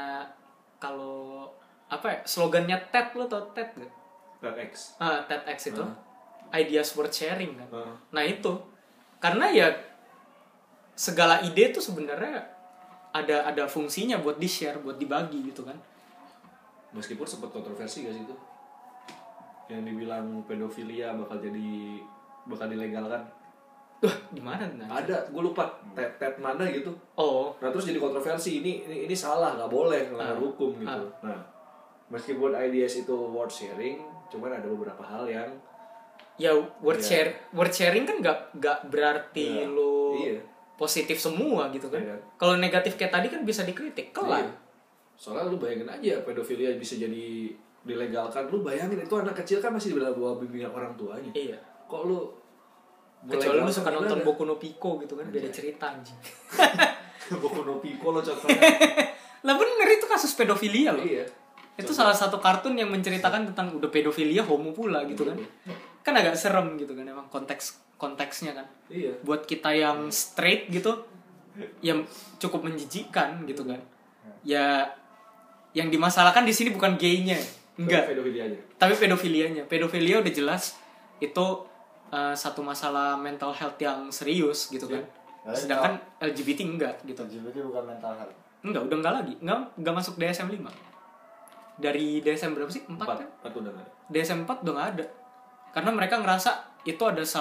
[SPEAKER 2] apa ya, slogannya TED, lo tau TED gak?
[SPEAKER 1] TEDx.
[SPEAKER 2] TEDx itu ideas worth sharing kan. Nah itu karena ya segala ide tuh sebenarnya ada fungsinya buat di share, buat dibagi gitu kan.
[SPEAKER 1] Meskipun sempat kontroversi gak sih itu, yang dibilang pedofilia bakal dilegalkan.
[SPEAKER 2] Wah, di mana?
[SPEAKER 1] Ada, gue lupa TED mana gitu.
[SPEAKER 2] Oh.
[SPEAKER 1] Nah terus jadi kontroversi, ini salah, nggak boleh melanggar hukum gitu. Nah, meskipun ideas itu worth sharing, cuman ada beberapa hal yang
[SPEAKER 2] ya worth sharing kan nggak berarti lo positif semua gitu kan. Kalau negatif kayak tadi kan bisa dikritik, kelar.
[SPEAKER 1] Soalnya lu bayangin aja pedofilia bisa jadi dilegalkan. Lu bayangin itu anak kecil kan masih di bawah bimbingan orang tuanya.
[SPEAKER 2] Iya.
[SPEAKER 1] Kok lu
[SPEAKER 2] kecuali lu suka nonton Boku no Pico gitu kan, beda cerita anjing.
[SPEAKER 1] Boku no Pico lo contohnya.
[SPEAKER 2] Lah bener, itu kasus pedofilia loh.
[SPEAKER 1] Iya.
[SPEAKER 2] Itu salah satu kartun yang menceritakan tentang udah pedofilia, homo pula gitu kan. Kan agak serem gitu kan emang konteksnya kan.
[SPEAKER 1] Iya.
[SPEAKER 2] Buat kita yang straight gitu, yang cukup menjijikkan gitu kan. Ya yang dimasalahkan di sini bukan gay-nya. Enggak.
[SPEAKER 1] Pedofilianya.
[SPEAKER 2] Tapi pedofilianya. Pedofilia udah jelas itu satu masalah mental health yang serius gitu kan. Sedangkan LGBT enggak gitu.
[SPEAKER 3] LGBT bukan mental health.
[SPEAKER 2] Enggak, udah enggak lagi. Enggak masuk DSM 5. Dari DSM berapa sih? 4 kan?
[SPEAKER 1] 4 udah enggak ada.
[SPEAKER 2] DSM 4 udah enggak ada. Karena mereka ngerasa itu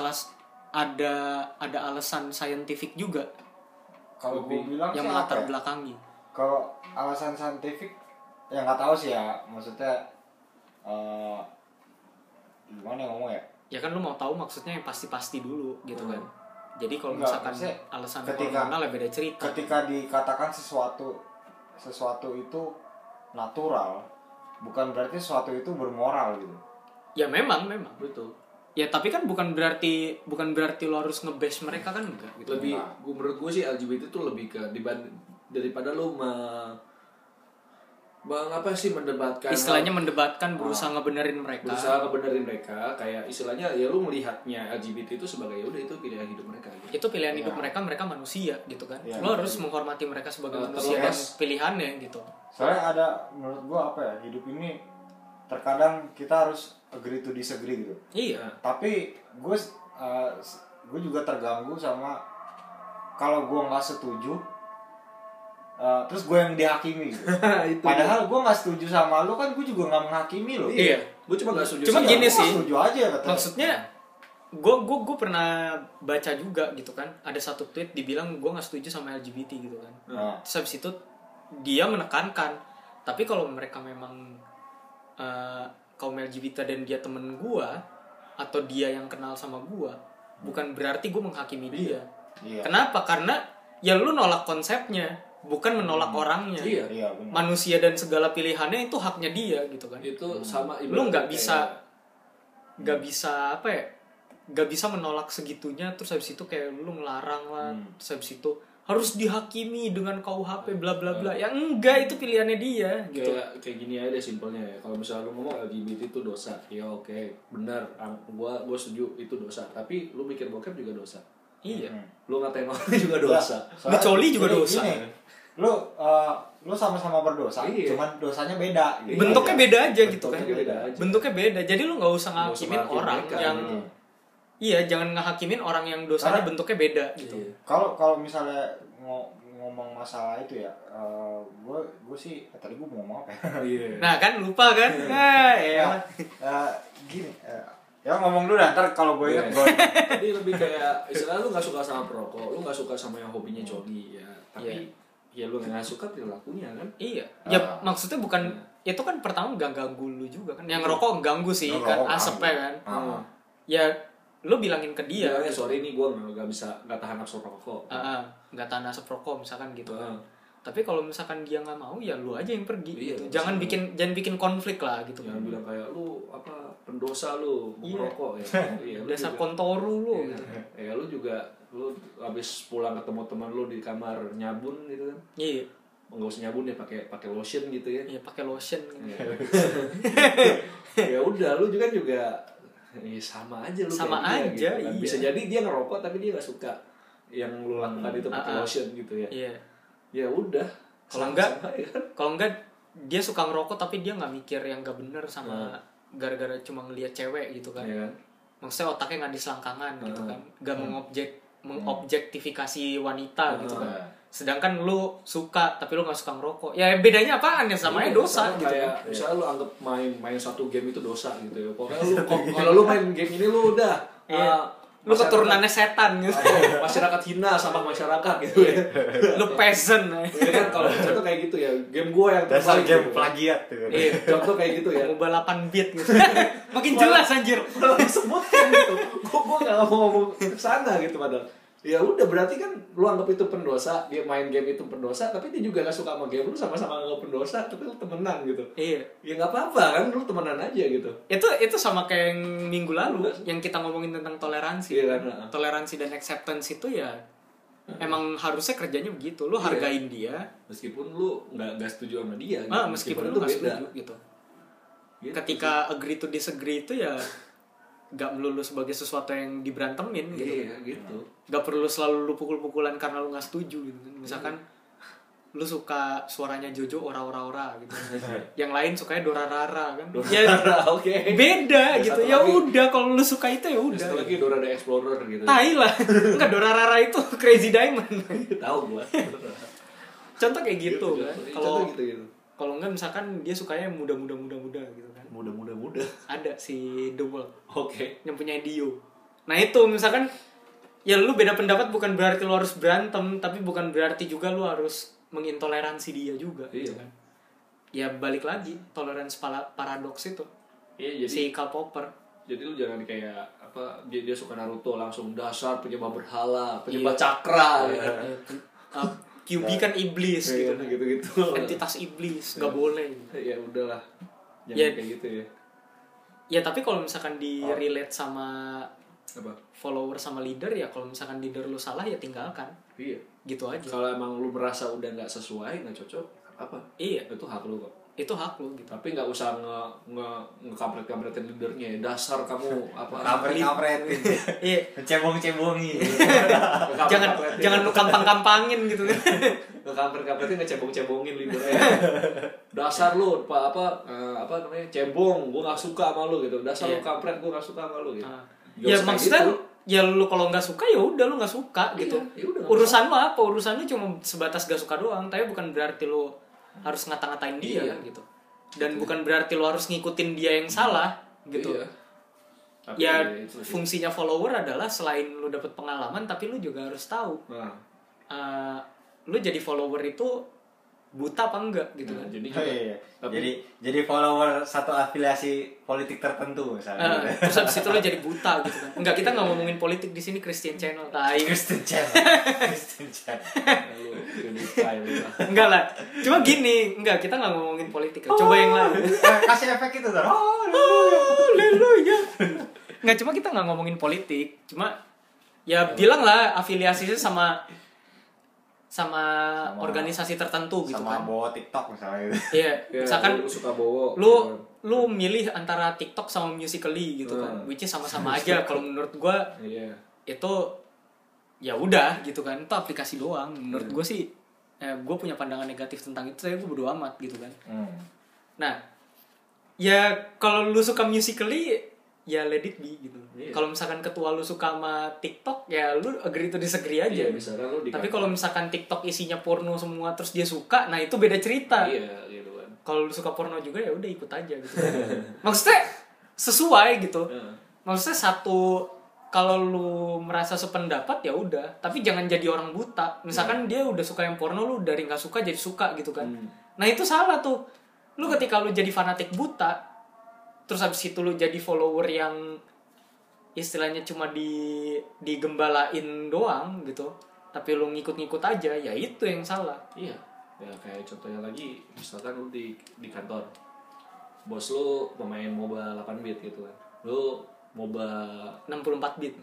[SPEAKER 2] ada alasan saintifik juga.
[SPEAKER 3] Kalau gue bilang
[SPEAKER 2] yang
[SPEAKER 3] sih
[SPEAKER 2] melatar
[SPEAKER 3] apa ya?
[SPEAKER 2] belakangi.
[SPEAKER 3] Kalau alasan saintifik ya nggak tahu sih ya, maksudnya gimana ya ngomong ya?
[SPEAKER 2] Ya kan lu mau tahu maksudnya yang pasti-pasti dulu gitu kan. Jadi kalau
[SPEAKER 3] Enggak,
[SPEAKER 2] misalkan
[SPEAKER 3] maksudnya
[SPEAKER 2] alasan
[SPEAKER 3] ketika-
[SPEAKER 2] hormonal ya beda cerita.
[SPEAKER 3] Ketika dikatakan sesuatu itu natural, bukan berarti sesuatu itu bermoral gitu.
[SPEAKER 2] Ya memang.
[SPEAKER 1] Betul.
[SPEAKER 2] Ya tapi kan bukan berarti lo harus nge-bash mereka kan enggak gitu.
[SPEAKER 1] Lebih menurut gue sih LGBT itu lebih ke daripada lu mendebatkan
[SPEAKER 2] istilahnya mendebatkan, berusaha ngebenerin mereka.
[SPEAKER 1] Kayak istilahnya ya lu melihatnya LGBT itu sebagai ya udah itu pilihan hidup mereka gitu.
[SPEAKER 2] Itu pilihan hidup mereka manusia gitu kan.
[SPEAKER 3] Ya,
[SPEAKER 2] lo harus menghormati mereka sebagai manusia dan pilihannya gitu.
[SPEAKER 3] Soalnya ada menurut gua apa ya, hidup ini terkadang kita harus agree to disagree gitu.
[SPEAKER 2] Iya.
[SPEAKER 3] Tapi gue juga terganggu sama kalau gue nggak setuju, terus gue yang dihakimi gitu. Padahal gue nggak setuju sama lo, kan gue juga nggak menghakimi lo.
[SPEAKER 2] Iya.
[SPEAKER 1] Gue cuma nggak setuju.
[SPEAKER 2] Cuma gini sih.
[SPEAKER 3] Setuju aja katanya.
[SPEAKER 2] Maksudnya gue pernah baca juga gitu kan, ada satu tweet dibilang gue nggak setuju sama LGBT gitu kan. Terus habis itu dia menekankan, tapi kalau mereka memang kaum LGBT dan dia temen gue atau dia yang kenal sama gue, bukan berarti gue menghakimi dia.
[SPEAKER 3] Iya.
[SPEAKER 2] Kenapa? Karena ya lu nolak konsepnya, bukan menolak orangnya.
[SPEAKER 3] Iya, benar.
[SPEAKER 2] Manusia dan segala pilihannya itu haknya dia gitu kan.
[SPEAKER 1] Itu sama
[SPEAKER 2] Lu nggak bisa apa ya, nggak bisa menolak segitunya terus habis itu kayak lu ngelarang lah, terus habis itu harus dihakimi dengan KUHP bla bla bla. Ya enggak, itu pilihannya dia gitu.
[SPEAKER 1] Kayak gini aja deh simpelnya ya. Kalau misalnya lu ngomong LGBT itu dosa, ya oke, benar, gua setuju itu dosa. Tapi lu mikir bokep juga dosa.
[SPEAKER 2] Iya.
[SPEAKER 1] Lu ngatain orang juga dosa.
[SPEAKER 2] Lu coli juga dosa.
[SPEAKER 3] Gini, lu sama-sama berdosa, cuman dosanya beda. Gitu.
[SPEAKER 2] Bentuknya beda aja gitu kan.
[SPEAKER 1] Bentuknya beda aja.
[SPEAKER 2] Jadi lu nggak usah ngakimin orang
[SPEAKER 1] mereka,
[SPEAKER 2] yang
[SPEAKER 1] gitu.
[SPEAKER 2] Iya, jangan ngehakimin orang yang dosanya bentuknya beda gitu.
[SPEAKER 3] Kalau misalnya ngomong masalah itu ya, gue sih tadi gue mau ngomong apa ya?
[SPEAKER 2] Nah kan lupa kan?
[SPEAKER 3] Gini, ya ngomong dulu dah, ntar kalau gue ingat gue.
[SPEAKER 1] Jadi lebih kayak istilahnya lu nggak suka sama perokok, lu nggak suka sama yang hobinya jodi ya. Tapi ya lu nggak suka perilakunya kan?
[SPEAKER 2] Iya. Ya maksudnya bukan itu kan pertama gak ganggu lu juga kan. Yang rokok ganggu sih kan asapnya kan. Ya lu bilangin ke dia
[SPEAKER 1] gitu. Sorry nih gue nggak tahan asap rokok.
[SPEAKER 2] Nggak tahan asap rokok misalkan gitu. Tapi kalau misalkan dia nggak mau ya lu aja yang pergi gitu. Jangan bikin konflik lah gitu.
[SPEAKER 1] Jangan bilang kayak lu pendosa lu merokok ya.
[SPEAKER 2] Dasar kontoru lu gitu.
[SPEAKER 1] Ya lu juga lu habis pulang ketemu teman lu di kamar nyabun gitu kan.
[SPEAKER 2] Iya.
[SPEAKER 1] Nggak usah nyabun ya, pakai lotion gitu ya.
[SPEAKER 2] Iya, pakai lotion.
[SPEAKER 1] Ya udah lu juga sama aja lu.
[SPEAKER 2] Sama
[SPEAKER 1] kayak
[SPEAKER 2] aja,
[SPEAKER 1] gitu, kan.
[SPEAKER 2] iya.
[SPEAKER 1] Bisa jadi dia ngerokok tapi dia nggak suka yang lu lakukan itu pakai lotion gitu ya.
[SPEAKER 2] Iya.
[SPEAKER 1] Ya udah.
[SPEAKER 2] Kalau enggak dia suka ngerokok tapi dia nggak mikir yang nggak bener sama gara-gara cuma ngelihat cewek gitu kan.
[SPEAKER 1] Iya.
[SPEAKER 2] Maksudnya otaknya nggak di selangkangan gitu kan. Nggak mengobjektifikasi wanita gitu kan. Sedangkan lu suka tapi lu nggak suka ngerokok. Ya bedanya apaan ya, sama aja dosa gitu
[SPEAKER 1] kayak,
[SPEAKER 2] ya.
[SPEAKER 1] Misalnya lu anggap main satu game itu dosa gitu ya. Pokoknya lu kalau lu main game ini lu udah
[SPEAKER 2] lu keturunannya setan gitu.
[SPEAKER 1] Masyarakat hina sama masyarakat gitu ya.
[SPEAKER 2] Lu peasant.
[SPEAKER 1] Ya kan kalau contoh kayak gitu ya. Game gua yang
[SPEAKER 3] dasar game
[SPEAKER 1] gitu.
[SPEAKER 3] plagiat tuh.
[SPEAKER 1] Iya, contoh kayak gitu ya.
[SPEAKER 2] Mau 8 bit gitu. Makin jelas anjir.
[SPEAKER 1] Kalau disebutkan gitu. Gua enggak mau ngomong ke sana gitu padahal. Ya udah berarti kan lu anggap itu pendosa, dia main game itu pendosa, tapi dia juga gak suka sama game, lu sama-sama anggap pendosa, tapi lu temenan gitu.
[SPEAKER 2] Iya.
[SPEAKER 1] Ya nggak apa-apa kan, lu temenan aja gitu.
[SPEAKER 2] Itu sama kayak yang minggu lalu yang kita ngomongin tentang toleransi.
[SPEAKER 1] Iya kan?
[SPEAKER 2] Toleransi dan acceptance itu ya emang harusnya kerjanya begitu. Lu hargain dia
[SPEAKER 1] meskipun lu nggak setuju sama dia. Gitu.
[SPEAKER 2] Meskipun lu nggak setuju gitu. Ketika agree to disagree itu ya gak melulu sebagai sesuatu yang diberantemin gitu.
[SPEAKER 1] Iya gitu.
[SPEAKER 2] Gak perlu selalu lu pukul-pukulan karena lu gak setuju gitu. Misalkan lu suka suaranya Jojo ora gitu. Yang lain sukanya Dora Rara kan. Ya
[SPEAKER 1] Oke.
[SPEAKER 2] Beda gitu. Ya udah kalau lu suka itu ya udah.
[SPEAKER 1] Satu lagi Dora the Explorer gitu.
[SPEAKER 2] Tai lah. Enggak, Dora Rara itu Crazy Diamond.
[SPEAKER 1] Tahu gua.
[SPEAKER 2] Contoh kayak gitu kan. Kalau
[SPEAKER 1] gitu.
[SPEAKER 2] Kalau enggak misalkan dia sukanya muda gitu kan.
[SPEAKER 1] Muda.
[SPEAKER 2] Ada si The Wall.
[SPEAKER 1] Oke.
[SPEAKER 2] Yang punya Dio. Nah itu misalkan ya lu beda pendapat bukan berarti lu harus berantem, tapi bukan berarti juga lu harus mengintoleransi dia juga.
[SPEAKER 1] Iya.
[SPEAKER 2] Gitu kan. Ya balik lagi tolerance paradoks itu.
[SPEAKER 1] Iya, jadi
[SPEAKER 2] si Karl Popper.
[SPEAKER 1] Jadi lu jangan kayak apa dia suka Naruto langsung dasar penyembah berhala, penyembah cakra gitu.
[SPEAKER 2] QB kan iblis gitu.
[SPEAKER 1] Gitu.
[SPEAKER 2] Entitas iblis, gak boleh.
[SPEAKER 1] Ya udahlah. Jangan
[SPEAKER 2] Ya,
[SPEAKER 1] kayak gitu ya.
[SPEAKER 2] Ya tapi kalau misalkan di relate sama
[SPEAKER 1] Apa?
[SPEAKER 2] follower sama leader, ya kalau misalkan leader lu salah ya tinggalkan.
[SPEAKER 1] Iya.
[SPEAKER 2] Gitu aja.
[SPEAKER 1] Kalau emang lu merasa udah nggak sesuai, nggak cocok, apa?
[SPEAKER 2] Iya.
[SPEAKER 1] Itu hak lu kok.
[SPEAKER 2] Itu hak lu gitu.
[SPEAKER 1] Tapi nggak usah ngekampret-kampretin leadernya. Dasar kamu apa?
[SPEAKER 3] Kampret-kampretin.
[SPEAKER 2] Iya.
[SPEAKER 3] Cebong-cebongi.
[SPEAKER 2] Jangan lu kampang-kampangin gitu kan.
[SPEAKER 1] Ngekampret-kampretin ngecebong-cebongin leadernya. Dasar lu apa namanya? Cebong, gua nggak suka sama lu gitu. Dasar lu kampret, gua nggak suka sama lu gitu.
[SPEAKER 2] Ya maksudnya gitu. Ya lu kalau nggak suka ya udah lu nggak suka gitu.
[SPEAKER 1] Ya udah,
[SPEAKER 2] urusan lu apa? Urusan lu cuma sebatas gak suka doang, tapi bukan berarti lu harus ngata-ngatain dia kan gitu. Dan bukan berarti lu harus ngikutin dia yang salah gitu.
[SPEAKER 1] Iya. Tapi
[SPEAKER 2] ya fungsinya follower adalah selain lu dapet pengalaman, tapi lu juga harus tahu. Lu jadi follower itu buta apa enggak gitu kan.
[SPEAKER 1] Jadi
[SPEAKER 3] iya. Jadi follower satu afiliasi politik tertentu misalnya.
[SPEAKER 2] Terus habis itu lu jadi buta gitu kan. Enggak, kita enggak ngomongin politik di sini, Christian Channel.
[SPEAKER 3] Christian Channel.
[SPEAKER 2] Enggak lah. Cuma gini, kita enggak ngomongin politik. Coba yang lain.
[SPEAKER 3] Kasih efek itu tuh.
[SPEAKER 2] Haleluya. Enggak, cuma kita enggak ngomongin politik. Cuma ya bilang lah afiliasinya sama organisasi tertentu gitu
[SPEAKER 3] sama
[SPEAKER 2] kan.
[SPEAKER 3] Sama bawa TikTok misalnya gitu.
[SPEAKER 2] Iya, misalkan
[SPEAKER 1] lu suka bawa.
[SPEAKER 2] Lu milih antara TikTok sama Musical.ly gitu kan. Which is sama-sama aja kalau menurut gua.
[SPEAKER 1] Iya.
[SPEAKER 2] Itu ya udah gitu kan. Itu aplikasi doang. Menurut gua sih gua punya pandangan negatif tentang itu, saya gua bodo amat gitu kan. Nah, ya kalau lu suka Musical.ly ya let it be gitu. Iya. Kalau misalkan ketua lu suka sama TikTok, ya lu agree to disagree aja.
[SPEAKER 1] Iya, misalkan lu
[SPEAKER 2] tapi kalau misalkan TikTok isinya porno semua terus dia suka, nah itu beda cerita.
[SPEAKER 1] Iya, gitu kan.
[SPEAKER 2] Kalau lu suka porno juga ya udah ikut aja gitu. Maksudnya sesuai gitu. Maksudnya kalau lu merasa sependapat ya udah, tapi jangan jadi orang buta. Misalkan dia udah suka yang porno, lu dari nggak suka jadi suka gitu kan. Nah itu salah tuh. Lu ketika lu jadi fanatik buta, terus habis itu lu jadi follower yang istilahnya cuma digembalain doang gitu, tapi lu ngikut-ngikut aja, ya itu yang salah.
[SPEAKER 1] Iya. Ya kayak contohnya lagi, misalkan lu di kantor, bos lu pemain MOBA 8 bit gitu kan, lu MOBA
[SPEAKER 2] 64 bit.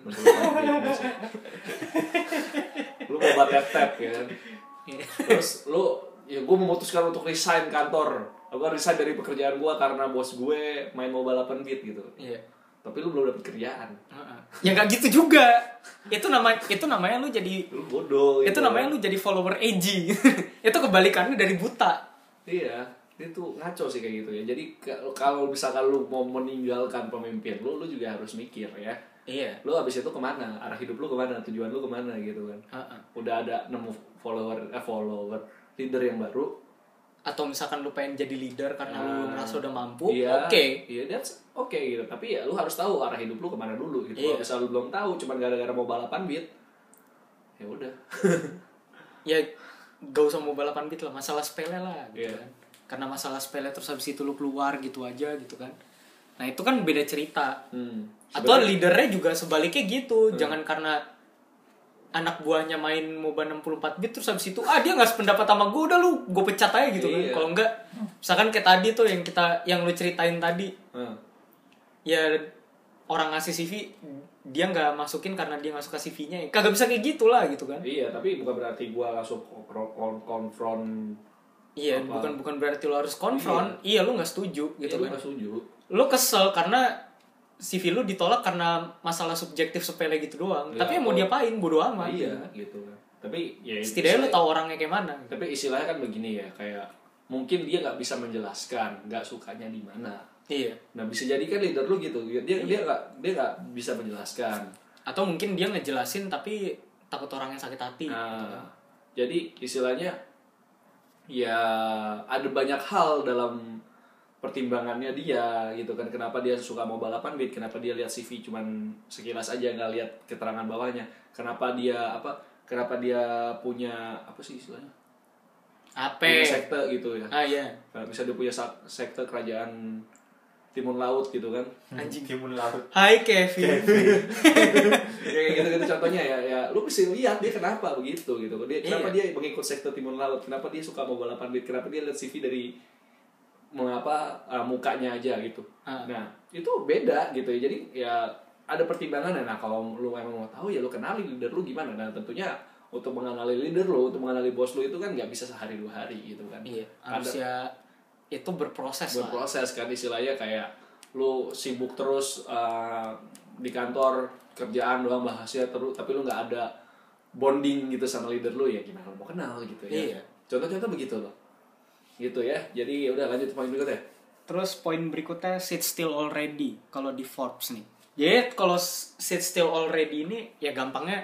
[SPEAKER 1] Lu MOBA tap ya kan. Terus lu, ya gue memutuskan untuk resign kantor. Gue resign dari pekerjaan gue karena bos gue main MOBA 8 bit gitu.
[SPEAKER 2] Iya.
[SPEAKER 1] Tapi lu belum dapet kerjaan.
[SPEAKER 2] Ya nggak gitu juga. Itu namanya lu jadi
[SPEAKER 1] lu bodoh.
[SPEAKER 2] Itu namanya lu jadi follower edgy. Itu kebalikannya dari buta.
[SPEAKER 1] Iya, itu ngaco sih kayak gitu ya. Jadi kalau misalkan lu mau meninggalkan pemimpin lu juga harus mikir ya.
[SPEAKER 2] Iya.
[SPEAKER 1] Lu abis itu kemana? Arah hidup lu kemana? Tujuan lu kemana gitu kan? Udah ada nemu follower leader yang baru.
[SPEAKER 2] Atau misalkan lu pengen jadi leader karena lu merasa udah mampu,
[SPEAKER 1] iya,
[SPEAKER 2] oke.
[SPEAKER 1] Iya, that's okay gitu. Tapi ya lu harus tahu arah hidup lu kemana dulu gitu. Kalau misalnya lu belum tahu, cuman gara-gara mau balapan bit, ya udah.
[SPEAKER 2] Ya gak usah mau balapan bit lah, masalah sepele lah gitu kan. Karena masalah sepele terus habis itu lu keluar gitu aja gitu kan. Nah itu kan beda cerita. Atau leadernya juga sebaliknya gitu. Jangan karena anak buahnya main MOBA 64 bit terus habis itu dia nggak sependapat sama gue, udah lu gue pecat aja gitu kan. Kalau enggak misalkan kayak tadi tuh yang lu ceritain tadi, ya orang ngasih CV dia nggak masukin karena dia nggak suka CV-nya, ya kagak bisa kayak gitulah gitu kan.
[SPEAKER 1] Iya, tapi bukan berarti gue langsung konfront.
[SPEAKER 2] Iya, bukan berarti lu harus konfront. Iya, lu nggak setuju gitu kan.
[SPEAKER 1] Nggak setuju.
[SPEAKER 2] Lu kesel karena CV lu ditolak karena masalah subjektif sepele gitu doang.
[SPEAKER 1] Ya,
[SPEAKER 2] tapi mau diapain, bodo amat.
[SPEAKER 1] Iya, gitu kan. Tapi ya
[SPEAKER 2] setidaknya lu tahu orangnya kayak mana. Gitu.
[SPEAKER 1] Tapi istilahnya kan begini ya, kayak mungkin dia nggak bisa menjelaskan, nggak sukanya di mana.
[SPEAKER 2] Iya.
[SPEAKER 1] Nah, bisa jadi kan leader lu gitu. Dia nggak bisa menjelaskan.
[SPEAKER 2] Atau mungkin dia ngejelasin tapi takut orangnya sakit hati.
[SPEAKER 1] Nah, gitu kan. Jadi istilahnya ya ada banyak hal dalam pertimbangannya dia gitu kan, kenapa dia suka mau balapan bit, kenapa dia lihat CV cuman sekilas aja nggak lihat keterangan bawahnya, kenapa dia punya apa sih istilahnya punya sekte gitu ya.
[SPEAKER 2] Iya.
[SPEAKER 1] Bisa dia punya sekte kerajaan Timun Laut gitu kan.
[SPEAKER 2] Anjing
[SPEAKER 3] Timun Laut.
[SPEAKER 2] Hai Kevin.
[SPEAKER 1] Kayak gitu contohnya ya lu mesti lihat dia kenapa begitu gitu. Kenapa dia mengikut sekte Timun Laut, kenapa dia suka mau balapan bit, kenapa dia lihat CV dari mukanya aja gitu. Nah, itu beda gitu ya. Jadi ya ada pertimbangan. Nah, kalau lu emang mau tahu ya lu kenali leader lu gimana. Nah, tentunya untuk mengenali leader lu, untuk mengenali bos lu itu kan nggak bisa sehari 2 hari gitu kan.
[SPEAKER 2] Iya, harusnya itu berproses
[SPEAKER 1] kan istilahnya, kayak lu sibuk terus di kantor kerjaan doang bahasnya terus, tapi lu nggak ada bonding gitu sama leader lu, ya gimana lu mau kenal gitu ya.
[SPEAKER 2] Iya.
[SPEAKER 1] Contoh-contoh begitu loh. Gitu ya. Jadi udah lanjut poin berikutnya.
[SPEAKER 2] Terus poin berikutnya sit still already kalau di Forbes nih. Jadi kalau sit still already ini ya gampangnya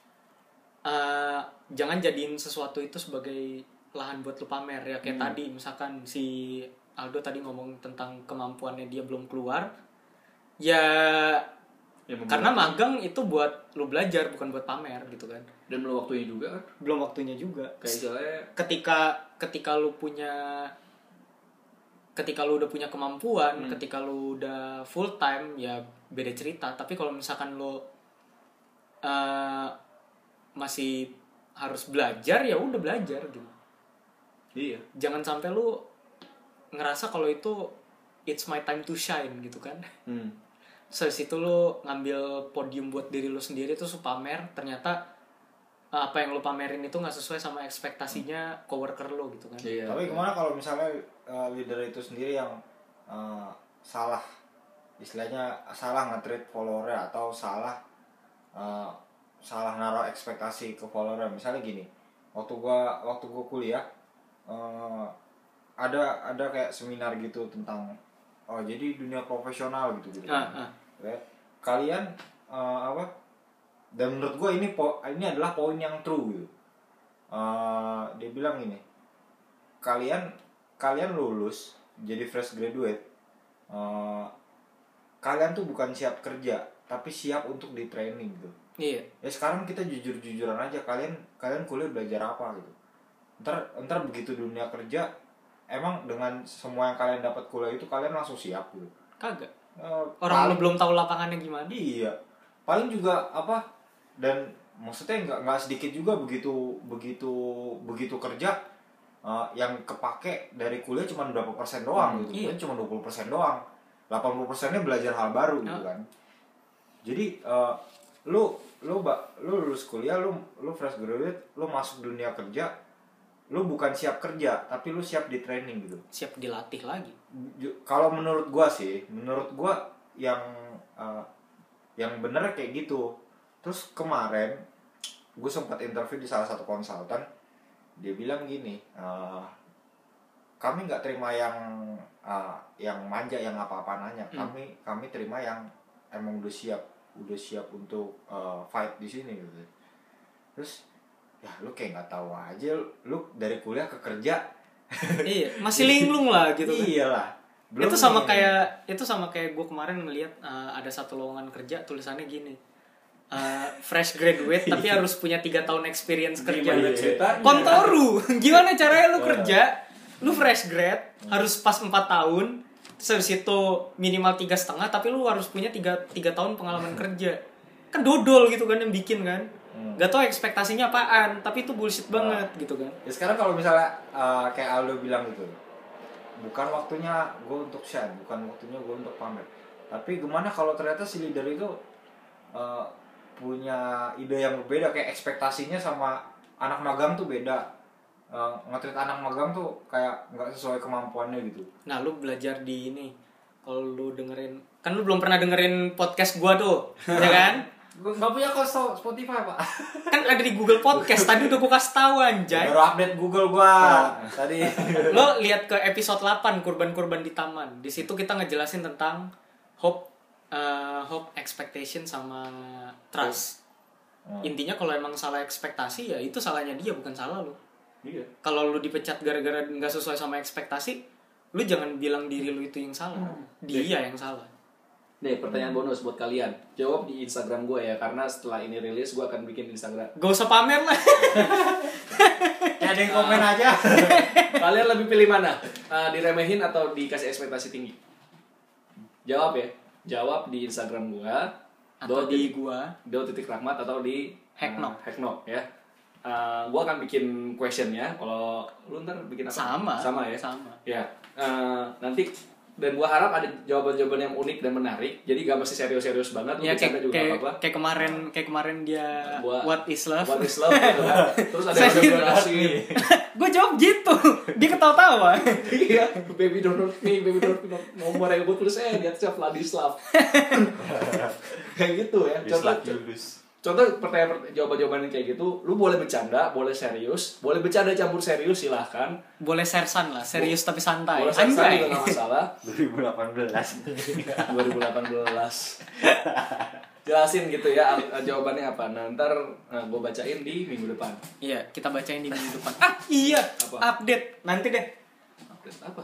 [SPEAKER 2] jangan jadiin sesuatu itu sebagai lahan buat lu pamer ya, kayak tadi misalkan si Aldo tadi ngomong tentang kemampuannya dia belum keluar. Ya karena magang itu buat lu belajar bukan buat pamer gitu kan.
[SPEAKER 1] Dan belum waktunya juga kan?
[SPEAKER 2] Belum waktunya juga.
[SPEAKER 1] Kayak misalnya
[SPEAKER 2] ketika lu udah punya kemampuan, ketika lu udah full time ya beda cerita. Tapi kalau misalkan lu masih harus belajar ya udah belajar gitu.
[SPEAKER 1] Iya.
[SPEAKER 2] Jangan sampai lu ngerasa kalau itu it's my time to shine gitu kan. Situ lu ngambil podium buat diri lu sendiri terus lu pamer, ternyata apa yang lu pamerin itu nggak sesuai sama ekspektasinya coworker lu gitu kan.
[SPEAKER 3] Iya. Tapi gimana kalau misalnya leader itu sendiri yang salah, istilahnya salah nge-treat follower atau salah naruh ekspektasi ke follower. Misalnya gini, waktu gua kuliah ada kayak seminar gitu tentang jadi dunia profesional gitu. Kalian dan menurut gue ini adalah poin yang true gitu. Dia bilang gini, kalian lulus jadi fresh graduate, kalian tuh bukan siap kerja tapi siap untuk di training gitu.
[SPEAKER 2] Iya.
[SPEAKER 3] Ya sekarang kita jujur-jujuran aja, kalian kuliah belajar apa gitu. Ntar begitu dunia kerja, emang dengan semua yang kalian dapat kuliah itu kalian langsung siap gitu?
[SPEAKER 2] Kagak. Orang lu belum tahu lapangannya gimana.
[SPEAKER 3] Iya. Paling juga dan maksudnya nggak sedikit juga begitu kerja yang kepake dari kuliah cuma berapa persen doang gitu.
[SPEAKER 2] Iya.
[SPEAKER 3] Cuma 20% doang. 80%-nya belajar hal baru gitu kan. Jadi lu lulus kuliah, lu fresh graduate, lu masuk dunia kerja, lu bukan siap kerja tapi lu siap di training gitu,
[SPEAKER 2] siap dilatih lagi.
[SPEAKER 3] Kalau menurut gua yang bener kayak gitu. Terus kemarin gue sempat interview di salah satu konsultan, dia bilang gini, kami nggak terima yang manja yang apa-apa nanya, kami terima yang emang udah siap untuk fight di sini gitu. Terus ya lu kayak nggak tahu aja, lu dari kuliah ke kerja
[SPEAKER 2] iya masih linglung lah gitu kan.
[SPEAKER 3] Iyalah.
[SPEAKER 2] Itu sama kayak gue kemarin ngeliat ada satu lowongan kerja tulisannya gini, fresh graduate tapi harus punya 3 tahun experience kerja. Kontoru. Gimana caranya lu kerja, lu fresh grad harus pas 4 tahun, terus habis itu minimal 3,5 tapi lu harus punya 3 tahun pengalaman kerja. Kan dodol gitu kan yang bikin kan. Gak tau ekspektasinya apaan, tapi itu bullshit banget gitu kan.
[SPEAKER 3] Ya sekarang kalau misalnya kayak Aldo bilang gitu, bukan waktunya gue untuk shine, bukan waktunya gue untuk pamer. Tapi gimana kalau ternyata si leader itu punya ide yang berbeda, kayak ekspektasinya sama anak magang tuh beda. Nge-treat anak magang tuh kayak nggak sesuai kemampuannya gitu.
[SPEAKER 2] Nah lu belajar di ini, kalau lu dengerin, kan lu belum pernah dengerin podcast gua tuh, ya kan?
[SPEAKER 3] Gue nggak punya kok Spotify pak.
[SPEAKER 2] Kan ada di Google Podcast, tadi udah gua kasih tahu anjay.
[SPEAKER 3] Baru update Google gua tadi.
[SPEAKER 2] Lo lihat ke episode 8 kurban-kurban di taman. Di situ kita ngejelasin tentang hope, expectation sama trust. Intinya kalau emang salah ekspektasi ya itu salahnya dia, bukan salah lo.
[SPEAKER 1] Iya.
[SPEAKER 2] Kalau lu dipecat gara-gara nggak sesuai sama ekspektasi, lu jangan bilang diri lu itu yang salah. Dia yang salah.
[SPEAKER 1] Nih pertanyaan bonus buat kalian. Jawab di Instagram gue ya, karena setelah ini rilis gue akan bikin Instagram.
[SPEAKER 2] Gak usah pamer lah.
[SPEAKER 3] Ya ada yang komen aja.
[SPEAKER 1] Kalian lebih pilih mana? Diremehin atau dikasih ekspektasi tinggi? Jawab ya. Jawab di Instagram gue.
[SPEAKER 2] Atau di gua.
[SPEAKER 1] Do.rahmat atau di
[SPEAKER 2] Hacknock
[SPEAKER 1] ya. Gue akan bikin questionnya. Kalau lu ntar bikin apa? Sama ya.
[SPEAKER 2] Sama.
[SPEAKER 1] Ya. Nanti dan gue harap ada jawaban-jawaban yang unik dan menarik. Jadi gak mesti serius-serius banget.
[SPEAKER 2] Ya kayak kemarin dia what is love?
[SPEAKER 1] What is love gitu kan. Terus ada yang generasi.
[SPEAKER 2] Gue jawab gitu. Dia ketawa-tawa.
[SPEAKER 1] Iya, baby don't hurt me, baby don't hurt me. Nomor yang gue tulis di atasnya Vladislav. Kayak gitu ya. Contoh jawaban-jawaban yang kayak gitu, lu boleh bercanda, boleh serius, boleh bercanda campur serius silahkan.
[SPEAKER 2] Boleh sersan lah, serius tapi santai.
[SPEAKER 1] Boleh sersan juga gak masalah.
[SPEAKER 3] 2018. Jelasin gitu ya jawabannya apa. Nah, ntar gue bacain di minggu depan.
[SPEAKER 2] Iya, kita bacain di minggu depan. Iya, apa? Update nanti deh.
[SPEAKER 1] Update apa?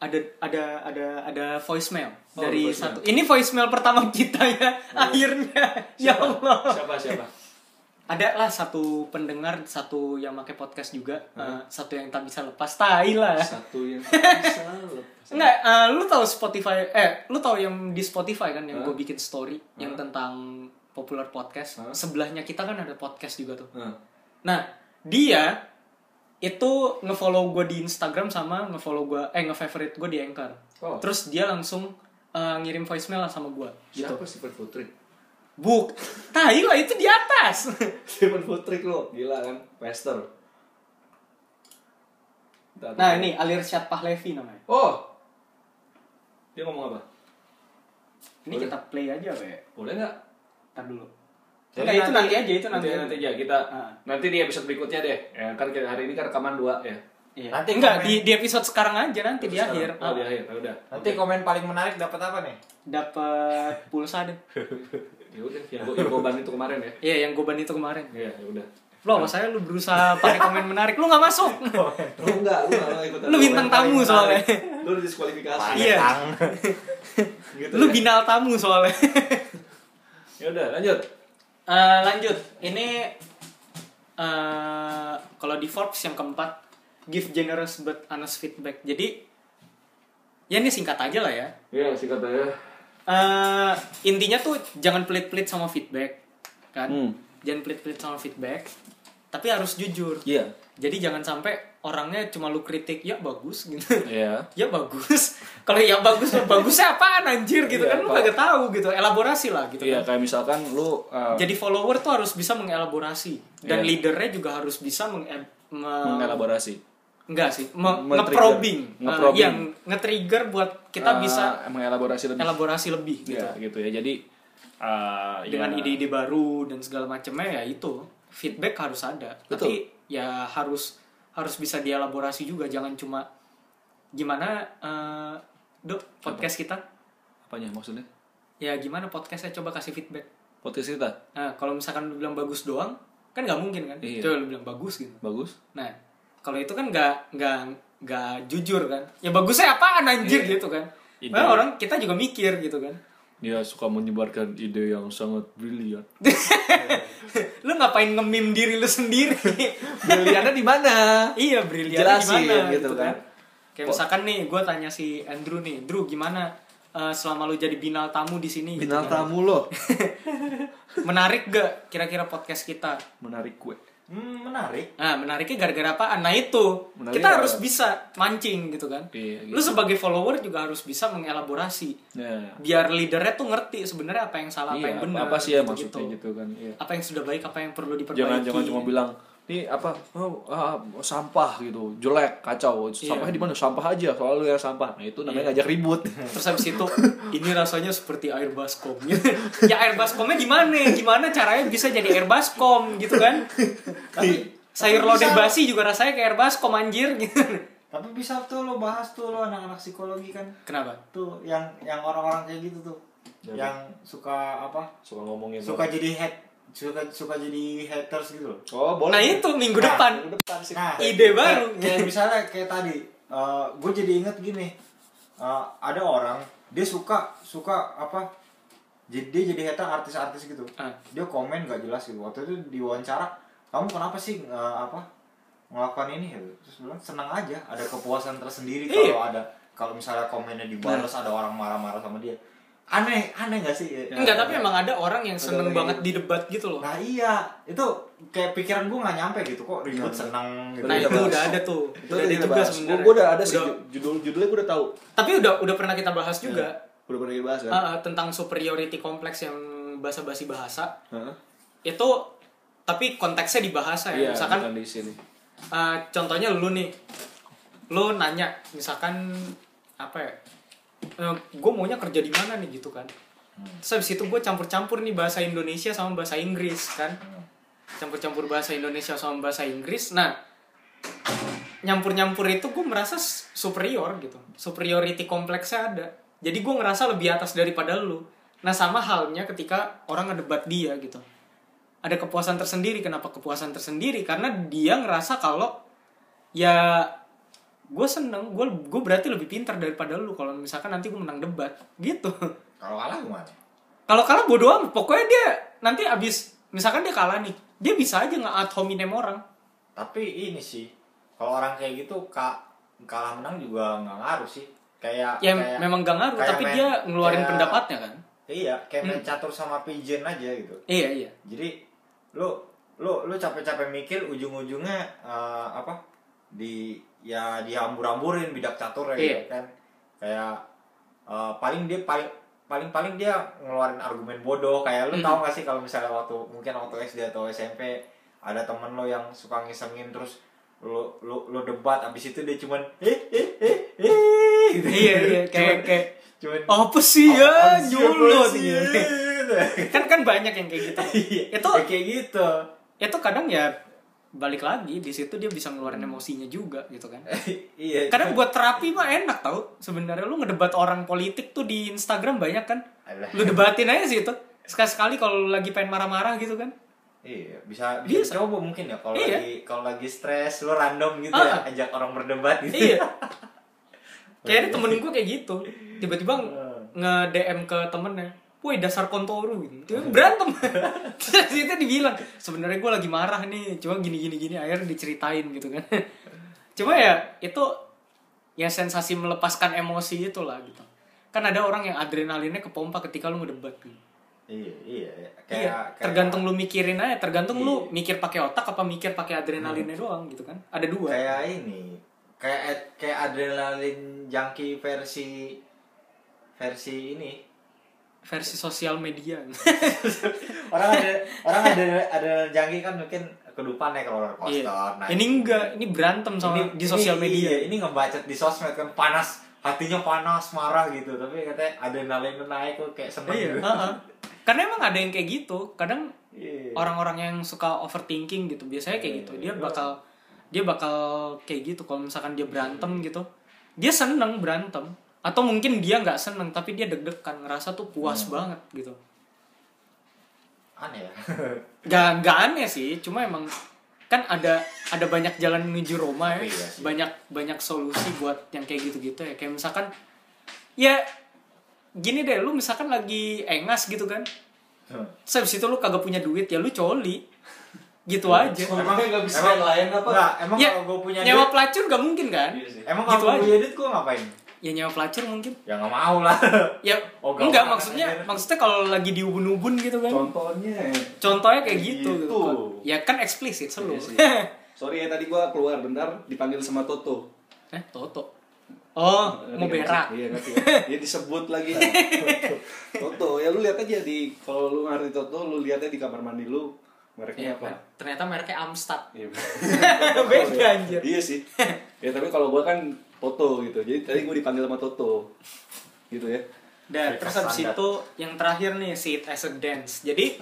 [SPEAKER 2] Ada voicemail dari voicemail. Satu. Ini voicemail pertama kita ya. Akhirnya. Ya Allah.
[SPEAKER 1] Siapa?
[SPEAKER 2] Ada lah satu pendengar, satu yang pakai podcast juga, satu yang tak bisa lepas. Tai lah.
[SPEAKER 1] Satu yang tak bisa lepas.
[SPEAKER 2] Enggak, lu tahu Spotify? Lu tahu yang di Spotify kan yang gue bikin story yang tentang popular podcast. Sebelahnya kita kan ada podcast juga tuh. Nah, dia itu nge-follow gue di Instagram sama nge-favorite gue di Anchor. Terus dia langsung ngirim voicemail sama gue.
[SPEAKER 1] Siapa sih Putri?
[SPEAKER 2] Tai lah itu di atas.
[SPEAKER 1] Stephen Putri lo, gila kan? Pester.
[SPEAKER 2] Nah ini Alirsyad Pahlevi namanya.
[SPEAKER 1] Oh, dia ngomong apa?
[SPEAKER 2] Ini boleh? Kita play aja be.
[SPEAKER 1] Boleh nggak?
[SPEAKER 2] Ntar dulu. Enggak, itu nanti aja.
[SPEAKER 1] Nanti aja kita nanti di episode berikutnya deh. Ya kan hari ini kan rekaman 2 ya.
[SPEAKER 2] Iya. Nanti enggak di episode sekarang aja nanti di akhir.
[SPEAKER 1] Oh, di akhir. Udah.
[SPEAKER 3] Nanti komen paling menarik dapat apa nih?
[SPEAKER 2] Dapat pulsa deh.
[SPEAKER 1] Ya udah, yang goban itu kemarin ya.
[SPEAKER 2] Iya, yang goban itu kemarin.
[SPEAKER 1] Iya, ya udah.
[SPEAKER 2] Lo saya lu berusaha pakai komen menarik, lu enggak masuk.
[SPEAKER 1] Lu enggak ikutan.
[SPEAKER 2] Lu bintang tamu soalnya.
[SPEAKER 1] Lu diskualifikasi.
[SPEAKER 2] Iya. Gitu, lu binal tamu soalnya.
[SPEAKER 1] Ya udah, lanjut.
[SPEAKER 2] Lanjut. Ini kalau di Forbes yang keempat, give generous but honest feedback. Jadi ya ini singkat aja lah ya.
[SPEAKER 1] Iya, singkat aja.
[SPEAKER 2] Intinya tuh jangan pelit-pelit sama feedback, kan? Jangan pelit-pelit sama feedback, tapi harus jujur.
[SPEAKER 1] Iya.
[SPEAKER 2] Jadi jangan sampai orangnya cuma lu kritik, ya bagus gitu.
[SPEAKER 1] Iya.
[SPEAKER 2] Ya bagus. Kalau ya bagusnya apaan anjir gitu kan, lu kagak tahu gitu. Elaborasi lah gitu.
[SPEAKER 1] Iya, kan? Kayak misalkan lu
[SPEAKER 2] jadi follower tuh harus bisa mengelaborasi dan leadernya juga harus bisa
[SPEAKER 1] mengelaborasi.
[SPEAKER 2] Enggak sih, nge-probing. Yang nge-trigger buat kita bisa elaborasi lebih gitu.
[SPEAKER 1] Ya, gitu ya. Jadi
[SPEAKER 2] dengan ide-ide baru dan segala macamnya ya itu feedback harus ada.
[SPEAKER 1] Betul.
[SPEAKER 2] Tapi ya harus bisa dielaborasi juga, jangan cuma gimana podcast kita.
[SPEAKER 1] Apanya maksudnya?
[SPEAKER 2] Ya gimana podcastnya, coba kasih feedback.
[SPEAKER 1] Podcast kita?
[SPEAKER 2] Nah, kalau misalkan lu bilang bagus doang, kan nggak mungkin kan?
[SPEAKER 1] Iya.
[SPEAKER 2] Coba lu bilang bagus gitu.
[SPEAKER 1] Bagus.
[SPEAKER 2] Nah, kalau itu kan nggak jujur kan? Ya bagusnya apaan anjir gitu kan? Nah, orang kita juga mikir gitu kan?
[SPEAKER 1] Dia suka menyebarkan ide yang sangat brilian.
[SPEAKER 2] Lu ngapain nge-meme diri lu sendiri?
[SPEAKER 1] Briliannya di mana?
[SPEAKER 2] Iya, briliannya di mana
[SPEAKER 1] gitu kan?
[SPEAKER 2] Kayak misalkan nih, gue tanya si Andrew nih, Drew gimana selama lu jadi bintang tamu di sini.
[SPEAKER 1] Bintang
[SPEAKER 2] gitu,
[SPEAKER 1] tamu lo.
[SPEAKER 2] Menarik gak kira-kira podcast kita?
[SPEAKER 1] Menarik gue.
[SPEAKER 3] Menarik.
[SPEAKER 2] Nah, menariknya gara-gara apaan? Nah itu,
[SPEAKER 1] Menariknya
[SPEAKER 2] kita harus bisa mancing gitu kan.
[SPEAKER 1] Iya, gitu.
[SPEAKER 2] Lu sebagai follower juga harus bisa mengelaborasi.
[SPEAKER 1] Ya.
[SPEAKER 2] Biar leadernya tuh ngerti sebenarnya apa yang salah, apa yang benar.
[SPEAKER 1] Apa sih ya
[SPEAKER 2] gitu.
[SPEAKER 1] maksudnya gitu kan. Iya.
[SPEAKER 2] Apa yang sudah baik, apa yang perlu diperbaiki.
[SPEAKER 1] Jangan cuma bilang ini apa sampah gitu, jelek, kacau. Sampahnya di mana? Sampah aja, soal lu yang sampah. Nah, itu namanya ngajak ribut.
[SPEAKER 2] Terus habis itu ini rasanya seperti air baskom. Ya air baskomnya gimana caranya bisa jadi air baskom gitu kan? Tapi sayur lodeh basi juga rasanya kayak air baskom anjir gitu.
[SPEAKER 3] Tapi bisa tuh lo bahas tuh lo anak-anak psikologi kan.
[SPEAKER 2] Kenapa?
[SPEAKER 3] Tuh yang orang-orang kayak gitu tuh.
[SPEAKER 1] Ya,
[SPEAKER 3] yang suka apa?
[SPEAKER 1] Suka ngomongin.
[SPEAKER 3] Suka jadi suka jadi haters gitu loh.
[SPEAKER 1] Oh, boleh.
[SPEAKER 2] Nah, itu minggu depan.
[SPEAKER 1] Minggu depan sih.
[SPEAKER 3] Nah,
[SPEAKER 2] ide baru.
[SPEAKER 3] Kayak misalnya kayak tadi, gue jadi inget gini. Ada orang dia suka apa? Dia jadi hater artis-artis gitu. Dia komen gak jelas gitu. Waktu itu diwawancara, kamu kenapa sih ngelakukan ini? Terus bilang senang aja, ada kepuasan tersendiri kalau misalnya komennya dibalas, ada orang marah-marah sama dia. Aneh gak sih?
[SPEAKER 2] Enggak, tapi emang ada orang yang seneng banget di debat gitu loh.
[SPEAKER 3] Nah iya, itu kayak pikiran gue gak nyampe gitu, kok ribut seneng gitu.
[SPEAKER 2] Nah itu udah ada tuh.
[SPEAKER 1] Itu
[SPEAKER 2] udah ada juga sebenarnya.
[SPEAKER 1] Gue udah ada sih, judulnya gue udah tahu.
[SPEAKER 2] Tapi udah pernah kita bahas juga.
[SPEAKER 1] Udah pernah kita bahas kan?
[SPEAKER 2] Tentang superiority kompleks yang basa-basi bahasa. Itu tapi konteksnya di bahasa ya.
[SPEAKER 1] Iya,
[SPEAKER 2] misalkan
[SPEAKER 1] di sini.
[SPEAKER 2] Contohnya lu nih. Lu nanya misalkan apa ya? Gue maunya kerja di mana nih gitu kan. Terus habis itu gue campur-campur nih bahasa Indonesia sama bahasa Inggris kan. Campur-campur bahasa Indonesia sama bahasa Inggris. Nah, nyampur-nyampur itu gue merasa superior gitu. Superiority kompleksnya ada. Jadi gue ngerasa lebih atas daripada lu. Nah, sama halnya ketika orang ngedebat dia gitu. Ada kepuasan tersendiri. Kenapa kepuasan tersendiri? Karena dia ngerasa kalau ya gue seneng, gue berarti lebih pintar daripada lu kalau misalkan nanti gue menang debat gitu.
[SPEAKER 3] Kalau kalah gimana?
[SPEAKER 2] Kalau kalah bodo amat, pokoknya dia nanti abis misalkan dia kalah nih, dia bisa aja nge-ad hominem orang.
[SPEAKER 3] Tapi ini sih, kalau orang kayak gitu kalah menang juga nggak ngaruh sih. Kayak
[SPEAKER 2] memang gak ngaruh, tapi dia ngeluarin pendapatnya kan.
[SPEAKER 3] Iya, kayak main catur sama pigeon aja gitu.
[SPEAKER 2] Iya.
[SPEAKER 3] Jadi lu capek-capek mikir ujung-ujungnya dihambur-hamburin bidak caturnya gitu kan. Kayak paling dia ngeluarin argumen bodoh. Kayak lu tahu gak sih kalau misalnya waktu SD atau SMP ada temen lo yang suka ngisengin terus lu debat, abis itu dia cuman gitu.
[SPEAKER 2] Iya kayak cuman apa sih ya nyolot gitu. kan banyak yang kayak gitu. Itu
[SPEAKER 3] kayak gitu.
[SPEAKER 2] Itu kadang ya balik lagi di situ dia bisa ngeluarin emosinya juga gitu kan.
[SPEAKER 3] Iya.
[SPEAKER 2] Kadang buat terapi mah enak tau. Sebenarnya lu ngedebat orang politik tuh di Instagram banyak kan. Lu debatin aja sih itu. Sekali-sekali kalau lagi pengen marah-marah gitu kan.
[SPEAKER 3] Iya, bisa coba mungkin ya kalau lagi stres lu random gitu ya ajak orang berdebat gitu.
[SPEAKER 2] Iya. Kayaknya temen gue kayak gitu. Tiba-tiba nge-DM ke temennya, "Woi, dasar kontoru." gitu. Berantem. Terus itu dibilang, "Sebenarnya gue lagi marah nih, cuma gini akhirnya diceritain gitu kan." Cuma ya itu ya sensasi melepaskan emosi itulah gitu. Kan ada orang yang adrenalinnya kepompa ketika lu ngedebat gitu.
[SPEAKER 3] Iya.
[SPEAKER 2] Kayak tergantung lu mikirin aja, tergantung lu mikir pakai otak apa mikir pakai adrenalinnya doang gitu kan. Ada dua.
[SPEAKER 3] Kayak ini. Kayak adrenalin junkie versi ini.
[SPEAKER 2] Versi sosial media.
[SPEAKER 3] orang ada junkie kan mungkin kedupan naik roller coaster.
[SPEAKER 2] Iya. Ini enggak, ini berantem sama di sosial media.
[SPEAKER 3] Iya, ini ngebacot di sosmed kan panas, hatinya panas, marah gitu. Tapi katanya adrenalin naik kok kayak seneng gitu.
[SPEAKER 2] Karena emang ada yang kayak gitu. Kadang orang-orang yang suka overthinking gitu, biasanya kayak gitu. Dia bakal kayak gitu kalau misalkan dia berantem gitu. Dia seneng berantem. Atau mungkin dia nggak seneng tapi dia deg-degan, ngerasa tuh puas banget gitu.
[SPEAKER 3] Aneh ya.
[SPEAKER 2] Gak aneh sih, cuma emang kan ada banyak jalan menuju Roma ya. Iya, banyak solusi buat yang kayak gitu-gitu ya. Kayak misalkan ya gini deh, lu misalkan lagi engas gitu kan. Terus habis itu lu kagak punya duit, ya lu coli. Gitu aja.
[SPEAKER 1] Emang gak bisa yang lain apa?
[SPEAKER 3] Emang
[SPEAKER 2] ya,
[SPEAKER 3] kalau gue punya
[SPEAKER 2] nyewa
[SPEAKER 3] duit,
[SPEAKER 2] pelacur gak mungkin kan?
[SPEAKER 3] Emang kalau gue punya duit gue ngapain?
[SPEAKER 2] Ya nyewa pelacur mungkin.
[SPEAKER 3] Ya nggak mau lah.
[SPEAKER 2] Ya enggak, maksudnya kalau lagi di ubun-ubun gitu kan. Contohnya kayak gitu. Ya kan eksplisit selalu.
[SPEAKER 1] Iya. Sorry ya tadi gua keluar bentar dipanggil sama Toto.
[SPEAKER 2] Toto. Oh, mau berak.
[SPEAKER 1] Iya ngerti. Dia disebut lagi. Toto. Ya lu lihat aja kalau lu ngerti Toto, lu lihatnya di kamar mandi lu. Mereknya apa?
[SPEAKER 2] Ternyata mereknya Amstrad.
[SPEAKER 1] Iya.
[SPEAKER 2] Beda anjir.
[SPEAKER 1] Iya sih. Ya tapi kalau gua kan Toto gitu. Jadi tadi gua dipanggil sama Toto. Gitu ya.
[SPEAKER 2] Dan terus habis itu yang terakhir nih, see it as a dance. Jadi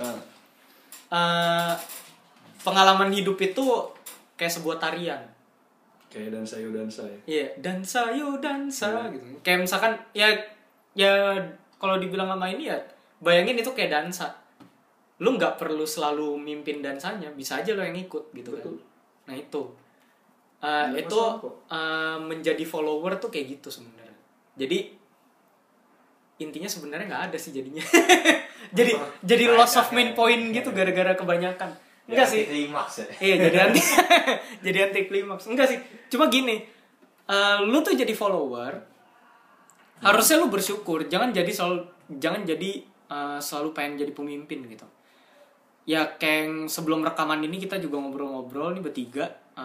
[SPEAKER 2] pengalaman hidup itu kayak sebuah tarian.
[SPEAKER 1] Kayak dansa ya.
[SPEAKER 2] Iya, dansa gitu. Kayak misalkan ya kalau dibilang sama ini ya, bayangin itu kayak dansa. Lu nggak perlu selalu mimpin dansanya, bisa aja lo yang ikut gitu. Betul. Kan. Nah itu menjadi follower tuh kayak gitu sebenarnya. Jadi intinya sebenarnya nggak ada sih jadinya. jadi loss of main point gitu gara-gara kebanyakan. Enggak sih.
[SPEAKER 3] Klimaks ya.
[SPEAKER 2] Iya, jadi anti klimaks. Enggak sih. Cuma gini, lu tuh jadi follower, harusnya lu bersyukur, jangan jadi selalu pengen jadi pemimpin gitu. Ya kayak sebelum rekaman ini kita juga ngobrol-ngobrol nih bertiga.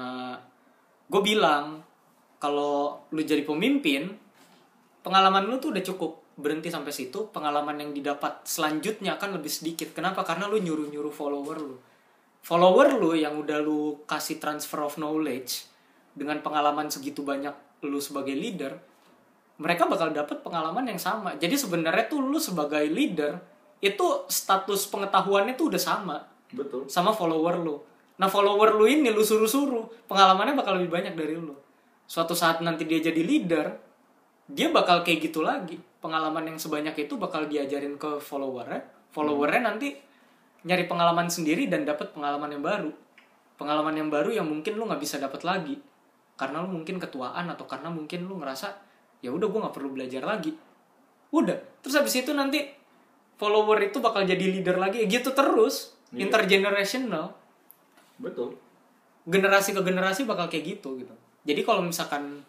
[SPEAKER 2] Gue bilang kalau lu jadi pemimpin, pengalaman lu tuh udah cukup, berhenti sampai situ. Pengalaman yang didapat selanjutnya akan lebih sedikit. Kenapa? Karena lu nyuruh follower lu yang udah lu kasih transfer of knowledge dengan pengalaman segitu banyak lu sebagai leader, mereka bakal dapet pengalaman yang sama. Jadi sebenarnya tuh lu sebagai leader itu status pengetahuannya tuh udah sama.
[SPEAKER 1] Betul. Sama
[SPEAKER 2] follower lu. Nah follower lu ini lu suruh-suruh, pengalamannya bakal lebih banyak dari lu. Suatu saat nanti dia jadi leader, dia bakal kayak gitu lagi. Pengalaman yang sebanyak itu bakal diajarin ke followernya nanti nyari pengalaman sendiri dan dapat pengalaman yang baru. Pengalaman yang baru yang mungkin lu nggak bisa dapat lagi karena lu mungkin ketuaan atau karena mungkin lu ngerasa ya udah gue nggak perlu belajar lagi. Udah. Terus habis itu nanti follower itu bakal jadi leader lagi gitu terus. Yeah. Intergenerational.
[SPEAKER 1] Betul.
[SPEAKER 2] Generasi ke generasi bakal kayak gitu. Jadi kalau misalkan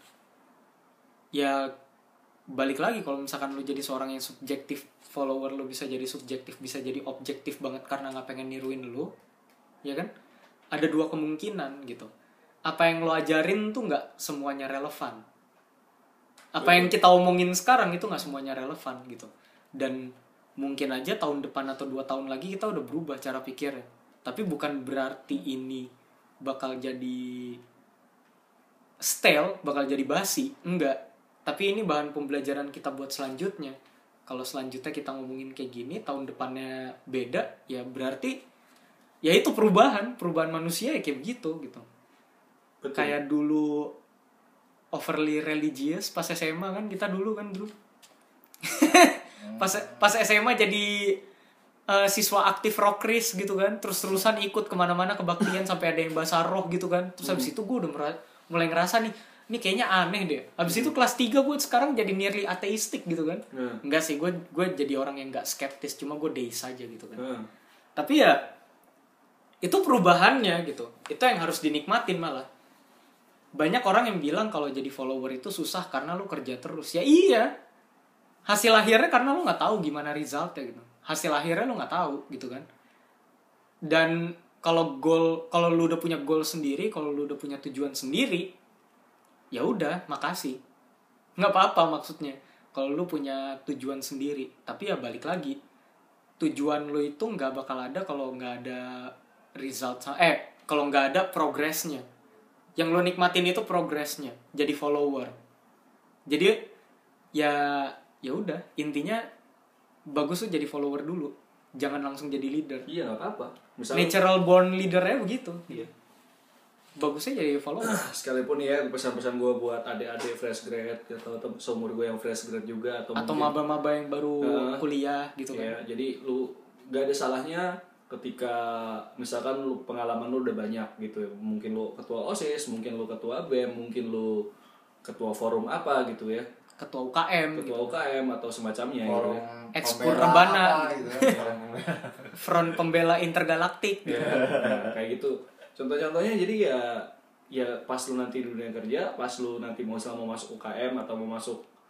[SPEAKER 2] ya balik lagi, kalau misalkan lu jadi seorang yang subjektif, follower lu bisa jadi subjektif, bisa jadi objektif banget karena nggak pengen niruin lu, ya kan? Ada dua kemungkinan gitu. Apa yang lu ajarin tuh nggak semuanya relevan. Apa yang kita omongin sekarang itu nggak semuanya relevan gitu. Dan mungkin aja tahun depan atau 2 tahun lagi kita udah berubah cara pikirnya. Tapi bukan berarti ini bakal jadi stale, bakal jadi basi. Enggak. Tapi ini bahan pembelajaran kita buat selanjutnya. Kalau selanjutnya kita ngomongin kayak gini, tahun depannya beda, ya berarti ya itu perubahan manusia ya kayak begitu gitu. Betul. Kayak dulu overly religious pas SMA kan, kita dulu. pas SMA jadi siswa aktif rockris gitu kan, terus-terusan ikut kemana-mana kebaktian sampai ada yang bahasa roh gitu kan. Terus habis itu gue udah mulai ngerasa nih, ini kayaknya aneh deh. Habis itu kelas 3 gue sekarang jadi nearly ateistik gitu kan. Enggak sih, gue jadi orang yang gak skeptis, cuma gue deis aja gitu kan. Tapi ya itu perubahannya gitu. Itu yang harus dinikmatin malah. Banyak orang yang bilang kalau jadi follower itu susah karena lu kerja terus. Ya iya. Hasil akhirnya karena lu gak tahu gimana resultnya gitu. Hasil akhirnya lu gak tahu gitu kan. Dan kalau lu udah punya goal sendiri, kalau lu udah punya tujuan sendiri, ya udah, makasih. Nggak apa-apa maksudnya. Kalau lu punya tujuan sendiri, tapi ya balik lagi, tujuan lu itu nggak bakal ada kalau nggak ada result. Kalau nggak ada progresnya. Yang lu nikmatin itu progresnya. Jadi follower. Jadi ya udah. Intinya bagus tuh jadi follower dulu. Jangan langsung jadi leader.
[SPEAKER 1] Iya nggak apa-apa.
[SPEAKER 2] Natural born leadernya begitu.
[SPEAKER 1] Iya.
[SPEAKER 2] Bagusnya jadi follower.
[SPEAKER 1] Sekalipun ya pesan-pesan gue buat adik-adik fresh grad atau seumur gue yang fresh grad juga atau
[SPEAKER 2] maba-maba yang baru kuliah gitu kan.
[SPEAKER 1] Ya, jadi lu gak ada salahnya ketika misalkan lu pengalaman lu udah banyak gitu ya. Mungkin lu ketua OSIS, mungkin lu ketua BEM, mungkin lu ketua forum apa gitu ya.
[SPEAKER 2] Ketua UKM
[SPEAKER 1] atau semacamnya
[SPEAKER 2] gitu. Ekspor Rebana gitu. Front Pembela Intergalaktik gitu.
[SPEAKER 1] Nah, kayak gitu. Contoh-contohnya jadi ya pas lu nanti di dunia kerja, pas lu nanti mau masuk UKM atau mau masuk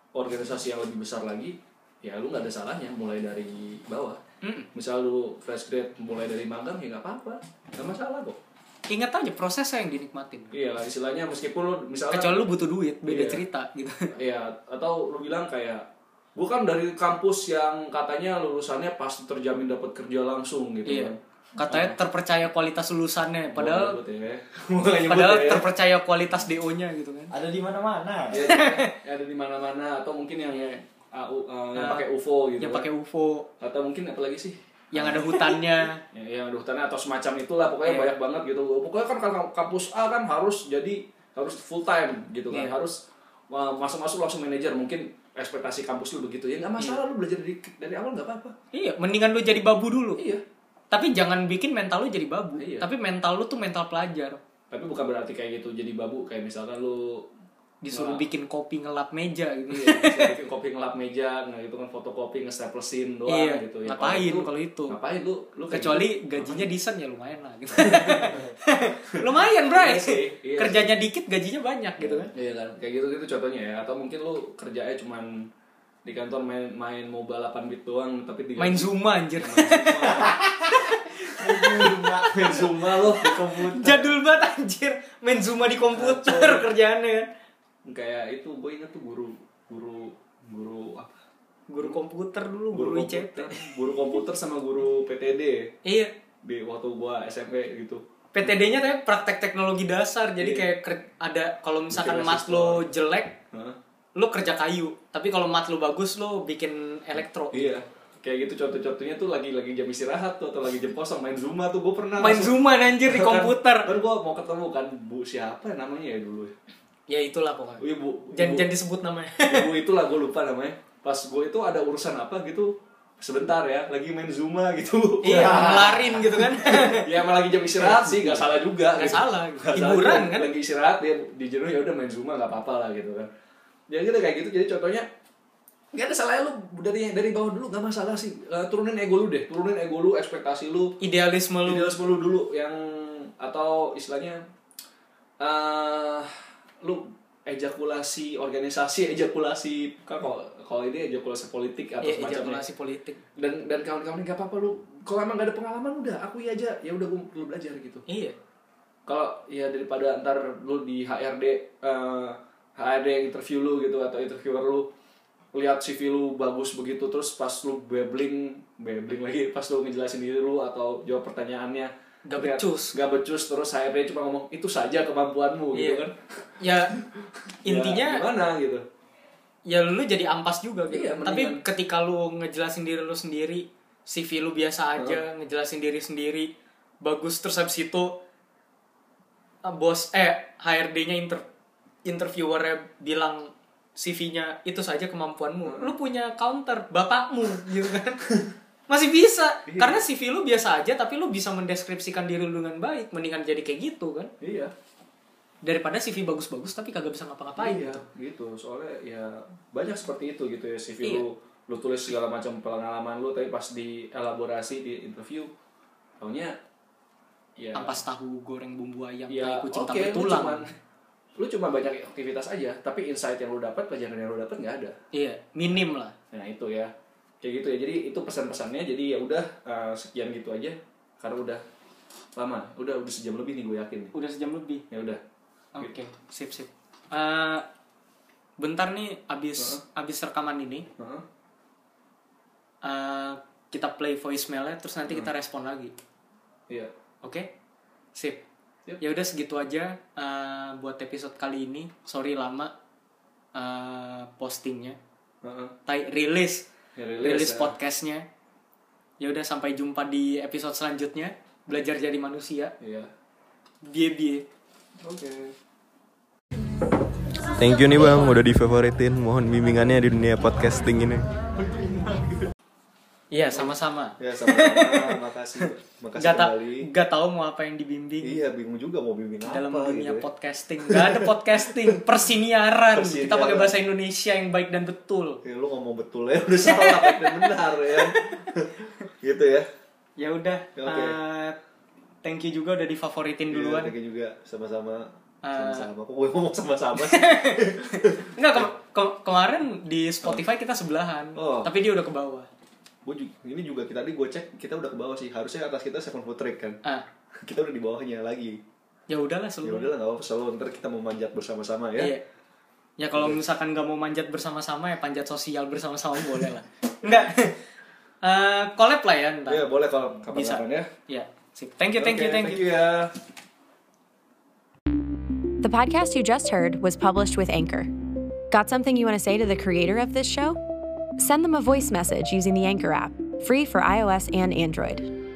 [SPEAKER 1] organisasi yang lebih besar lagi, ya lu nggak ada salahnya mulai dari bawah. Misal lu fresh grade mulai dari magang ya nggak apa-apa, nggak masalah kok.
[SPEAKER 2] Ingat aja prosesnya yang dinikmatin.
[SPEAKER 1] Iya, istilahnya meskipun lu misalnya
[SPEAKER 2] kecuali lu butuh duit, beda cerita gitu.
[SPEAKER 1] Iya, atau lu bilang kayak gua kan dari kampus yang katanya lulusannya pasti terjamin dapat kerja langsung gitu kan.
[SPEAKER 2] Katanya terpercaya kualitas lulusannya, padahal
[SPEAKER 1] padahal
[SPEAKER 2] terpercaya kualitas DO-nya gitu kan.
[SPEAKER 3] Ada di mana-mana.
[SPEAKER 1] Ya, ada di mana-mana, atau mungkin yang yang pakai UFO gitu.
[SPEAKER 2] Yang pakai UFO,
[SPEAKER 1] atau mungkin apa lagi sih?
[SPEAKER 2] Yang ada hutannya.
[SPEAKER 1] Yang ada hutannya atau semacam itulah, pokoknya banyak banget gitu. Pokoknya kan kampus A kan harus full time gitu kan. Harus masuk langsung manajer, mungkin ekspektasi kampus lu begitu. Ya nggak masalah, lu belajar dari awal nggak apa-apa.
[SPEAKER 2] Iya, mendingan lu jadi babu dulu.
[SPEAKER 1] Iya.
[SPEAKER 2] Tapi jangan bikin mental lu jadi babu.
[SPEAKER 1] Iya.
[SPEAKER 2] Tapi mental lu tuh mental pelajar.
[SPEAKER 1] Tapi bukan berarti kayak gitu jadi babu, kayak misalkan lu
[SPEAKER 2] disuruh bikin kopi ngelap meja gitu.
[SPEAKER 1] Iya, disuruh bikin kopi ngelap meja, nah itu kan fotokopi nge-staplesin doang gitu ya.
[SPEAKER 2] Ngapain kalau itu?
[SPEAKER 1] Ngapain lu
[SPEAKER 2] kecuali gitu, gajinya decent ya lumayan lah gitu. Lumayan, Bray. Iya, kerjanya dikit, gajinya banyak gitu kan.
[SPEAKER 1] Iya kan. Kayak gitu contohnya ya. Atau mungkin lu kerjanya cuman di kantor main mobile 8 bit doang, tapi
[SPEAKER 2] main Zuma anjir.
[SPEAKER 1] Main Zuma lo di komputer.
[SPEAKER 2] Jadul banget anjir. Main Zuma di komputer kerjaannya.
[SPEAKER 1] Kayak itu gue inget tuh guru apa?
[SPEAKER 2] Guru komputer dulu, guru ICT.
[SPEAKER 1] Guru komputer sama guru PTD.
[SPEAKER 2] Iya.
[SPEAKER 1] Di waktu gua SMP gitu.
[SPEAKER 2] PTD-nya tapi praktek teknologi dasar. Jadi kayak ada kalau misalkan mat lo jelek, lo kerja kayu. Tapi kalau mat lo bagus lo bikin elektro.
[SPEAKER 1] Iya. Kayak gitu contoh-contohnya tuh lagi jam istirahat tuh atau lagi jam kosong main Zuma tuh gue pernah
[SPEAKER 2] main Zuma anjir di komputer.
[SPEAKER 1] Kan gue mau ketemu kan Bu siapa namanya ya dulu.
[SPEAKER 2] Ya itulah pokoknya.
[SPEAKER 1] Iya Bu.
[SPEAKER 2] Jangan disebut namanya.
[SPEAKER 1] Bu itulah gue lupa namanya. Pas gue itu ada urusan apa gitu. Sebentar ya, lagi main Zuma gitu.
[SPEAKER 2] Iya, ngelarin gitu kan.
[SPEAKER 1] Ya emang lagi jam istirahat sih, nggak salah juga.
[SPEAKER 2] Nggak
[SPEAKER 1] gitu.
[SPEAKER 2] salah.
[SPEAKER 1] Hiburan
[SPEAKER 2] kan.
[SPEAKER 1] Lagi istirahat dia di jenuh ya udah main Zuma nggak apa-apa lah gitu kan. Jadi gitu kayak gitu. Jadi contohnya nggak ada salahnya lu dari bawah dulu, nggak masalah sih. Turunin ego lu deh, ekspektasi lu,
[SPEAKER 2] idealisme
[SPEAKER 1] lu dulu yang atau istilahnya lu ejakulasi organisasi, ejakulasi kan kalau ini ejakulasi politik atau semacamnya.
[SPEAKER 2] Ejakulasi politik.
[SPEAKER 1] Dan kawan-kawan nggak apa-apa lu. Kalau emang nggak ada pengalaman udah akui aja, ya udah lu belajar gitu.
[SPEAKER 2] Iya.
[SPEAKER 1] Kalau ya daripada ntar lu di HRD yang interview lu gitu atau interviewer lu lihat CV lu bagus begitu terus pas lu babbling lagi pas lu ngejelasin diri lu atau jawab pertanyaannya
[SPEAKER 2] gak becus
[SPEAKER 1] terus HRD cuma ngomong itu saja kemampuanmu gitu kan.
[SPEAKER 2] Ya intinya
[SPEAKER 1] ya, gimana gitu.
[SPEAKER 2] Ya lu jadi ampas juga gitu.
[SPEAKER 1] Iya,
[SPEAKER 2] tapi ketika lu ngejelasin diri lu sendiri, CV lu biasa aja, ngejelasin diri sendiri bagus terus habis itu HRD-nya interviewernya bilang CV-nya itu saja kemampuanmu. Lu punya counter bapakmu gitu kan. Masih bisa. Iya. Karena CV lu biasa aja tapi lu bisa mendeskripsikan diri lu dengan baik. Mendingan jadi kayak gitu kan.
[SPEAKER 1] Iya.
[SPEAKER 2] Daripada CV bagus-bagus tapi kagak bisa ngapa-ngapain
[SPEAKER 1] gitu. Soalnya ya banyak seperti itu gitu ya CV lu tulis segala macam pengalaman lu tapi pas dielaborasi di interview taunya ya
[SPEAKER 2] ampas tahu goreng bumbu ayam
[SPEAKER 1] ya,
[SPEAKER 2] kayak kucing tanpa tulang.
[SPEAKER 1] Lu cuma banyak aktivitas aja, tapi insight yang lu dapat, pelajaran yang lu dapat nggak ada.
[SPEAKER 2] Iya, minim lah.
[SPEAKER 1] Nah itu ya, kayak gitu ya. Jadi itu pesan-pesannya. Jadi ya udah sekian gitu aja, karena udah lama, udah sejam lebih nih gue yakin.
[SPEAKER 2] Udah sejam lebih.
[SPEAKER 1] Ya udah.
[SPEAKER 2] Oke, sip. Bentar nih abis rekaman ini, kita play voicemailnya, terus nanti kita respon lagi.
[SPEAKER 1] Iya.
[SPEAKER 2] Oke, sip. Ya udah segitu aja buat episode kali ini. Sorry lama postingnya. Rilis podcastnya. Ya udah sampai jumpa di episode selanjutnya. Belajar jadi manusia.
[SPEAKER 1] Iya.
[SPEAKER 2] Bie.
[SPEAKER 1] Oke.
[SPEAKER 4] Thank you nih Bang udah difavoritin. Mohon bimbingannya di dunia podcasting ini.
[SPEAKER 2] Iya, sama-sama.
[SPEAKER 1] Ya, sama-sama. Makasih kembali.
[SPEAKER 2] Gak tahu mau apa yang dibimbing.
[SPEAKER 1] Iya, bingung juga mau bimbing apa.
[SPEAKER 2] Dalam dunia
[SPEAKER 1] gitu
[SPEAKER 2] podcasting. Gak ada podcasting, persiniaran. Kita pakai bahasa Indonesia yang baik dan betul.
[SPEAKER 1] Ya, lu ngomong betul ya, udah salah baik dan benar ya. Gitu ya.
[SPEAKER 2] Ya udah. Thank you juga udah difavoritin duluan.
[SPEAKER 1] Thank you juga, sama-sama. Sama-sama. Kok gue ngomong sama-sama sih?
[SPEAKER 2] Enggak, kemarin di Spotify kita sebelahan, tapi dia udah ke bawah.
[SPEAKER 1] Ini juga tadi gue cek kita udah ke bawah sih. Harusnya atas kita 7 foot track kan. Kita udah di bawahnya lagi.
[SPEAKER 2] Ya udahlah
[SPEAKER 1] selalu. Ya udahlah enggak apa-apa, selalu ntar kita mau manjat bersama-sama ya.
[SPEAKER 2] Iya. Ya kalau misalkan nggak mau manjat bersama-sama ya panjat sosial bersama-sama boleh lah. Enggak. Collab lah ya ntar.
[SPEAKER 1] Iya, boleh kalau kapan-kapan ya.
[SPEAKER 2] Iya. Sip. Thank you
[SPEAKER 1] ya.
[SPEAKER 5] The podcast you just heard was published with Anchor. Got something you want to say to the creator of this show? Send them a voice message using the Anchor app, free for iOS and Android.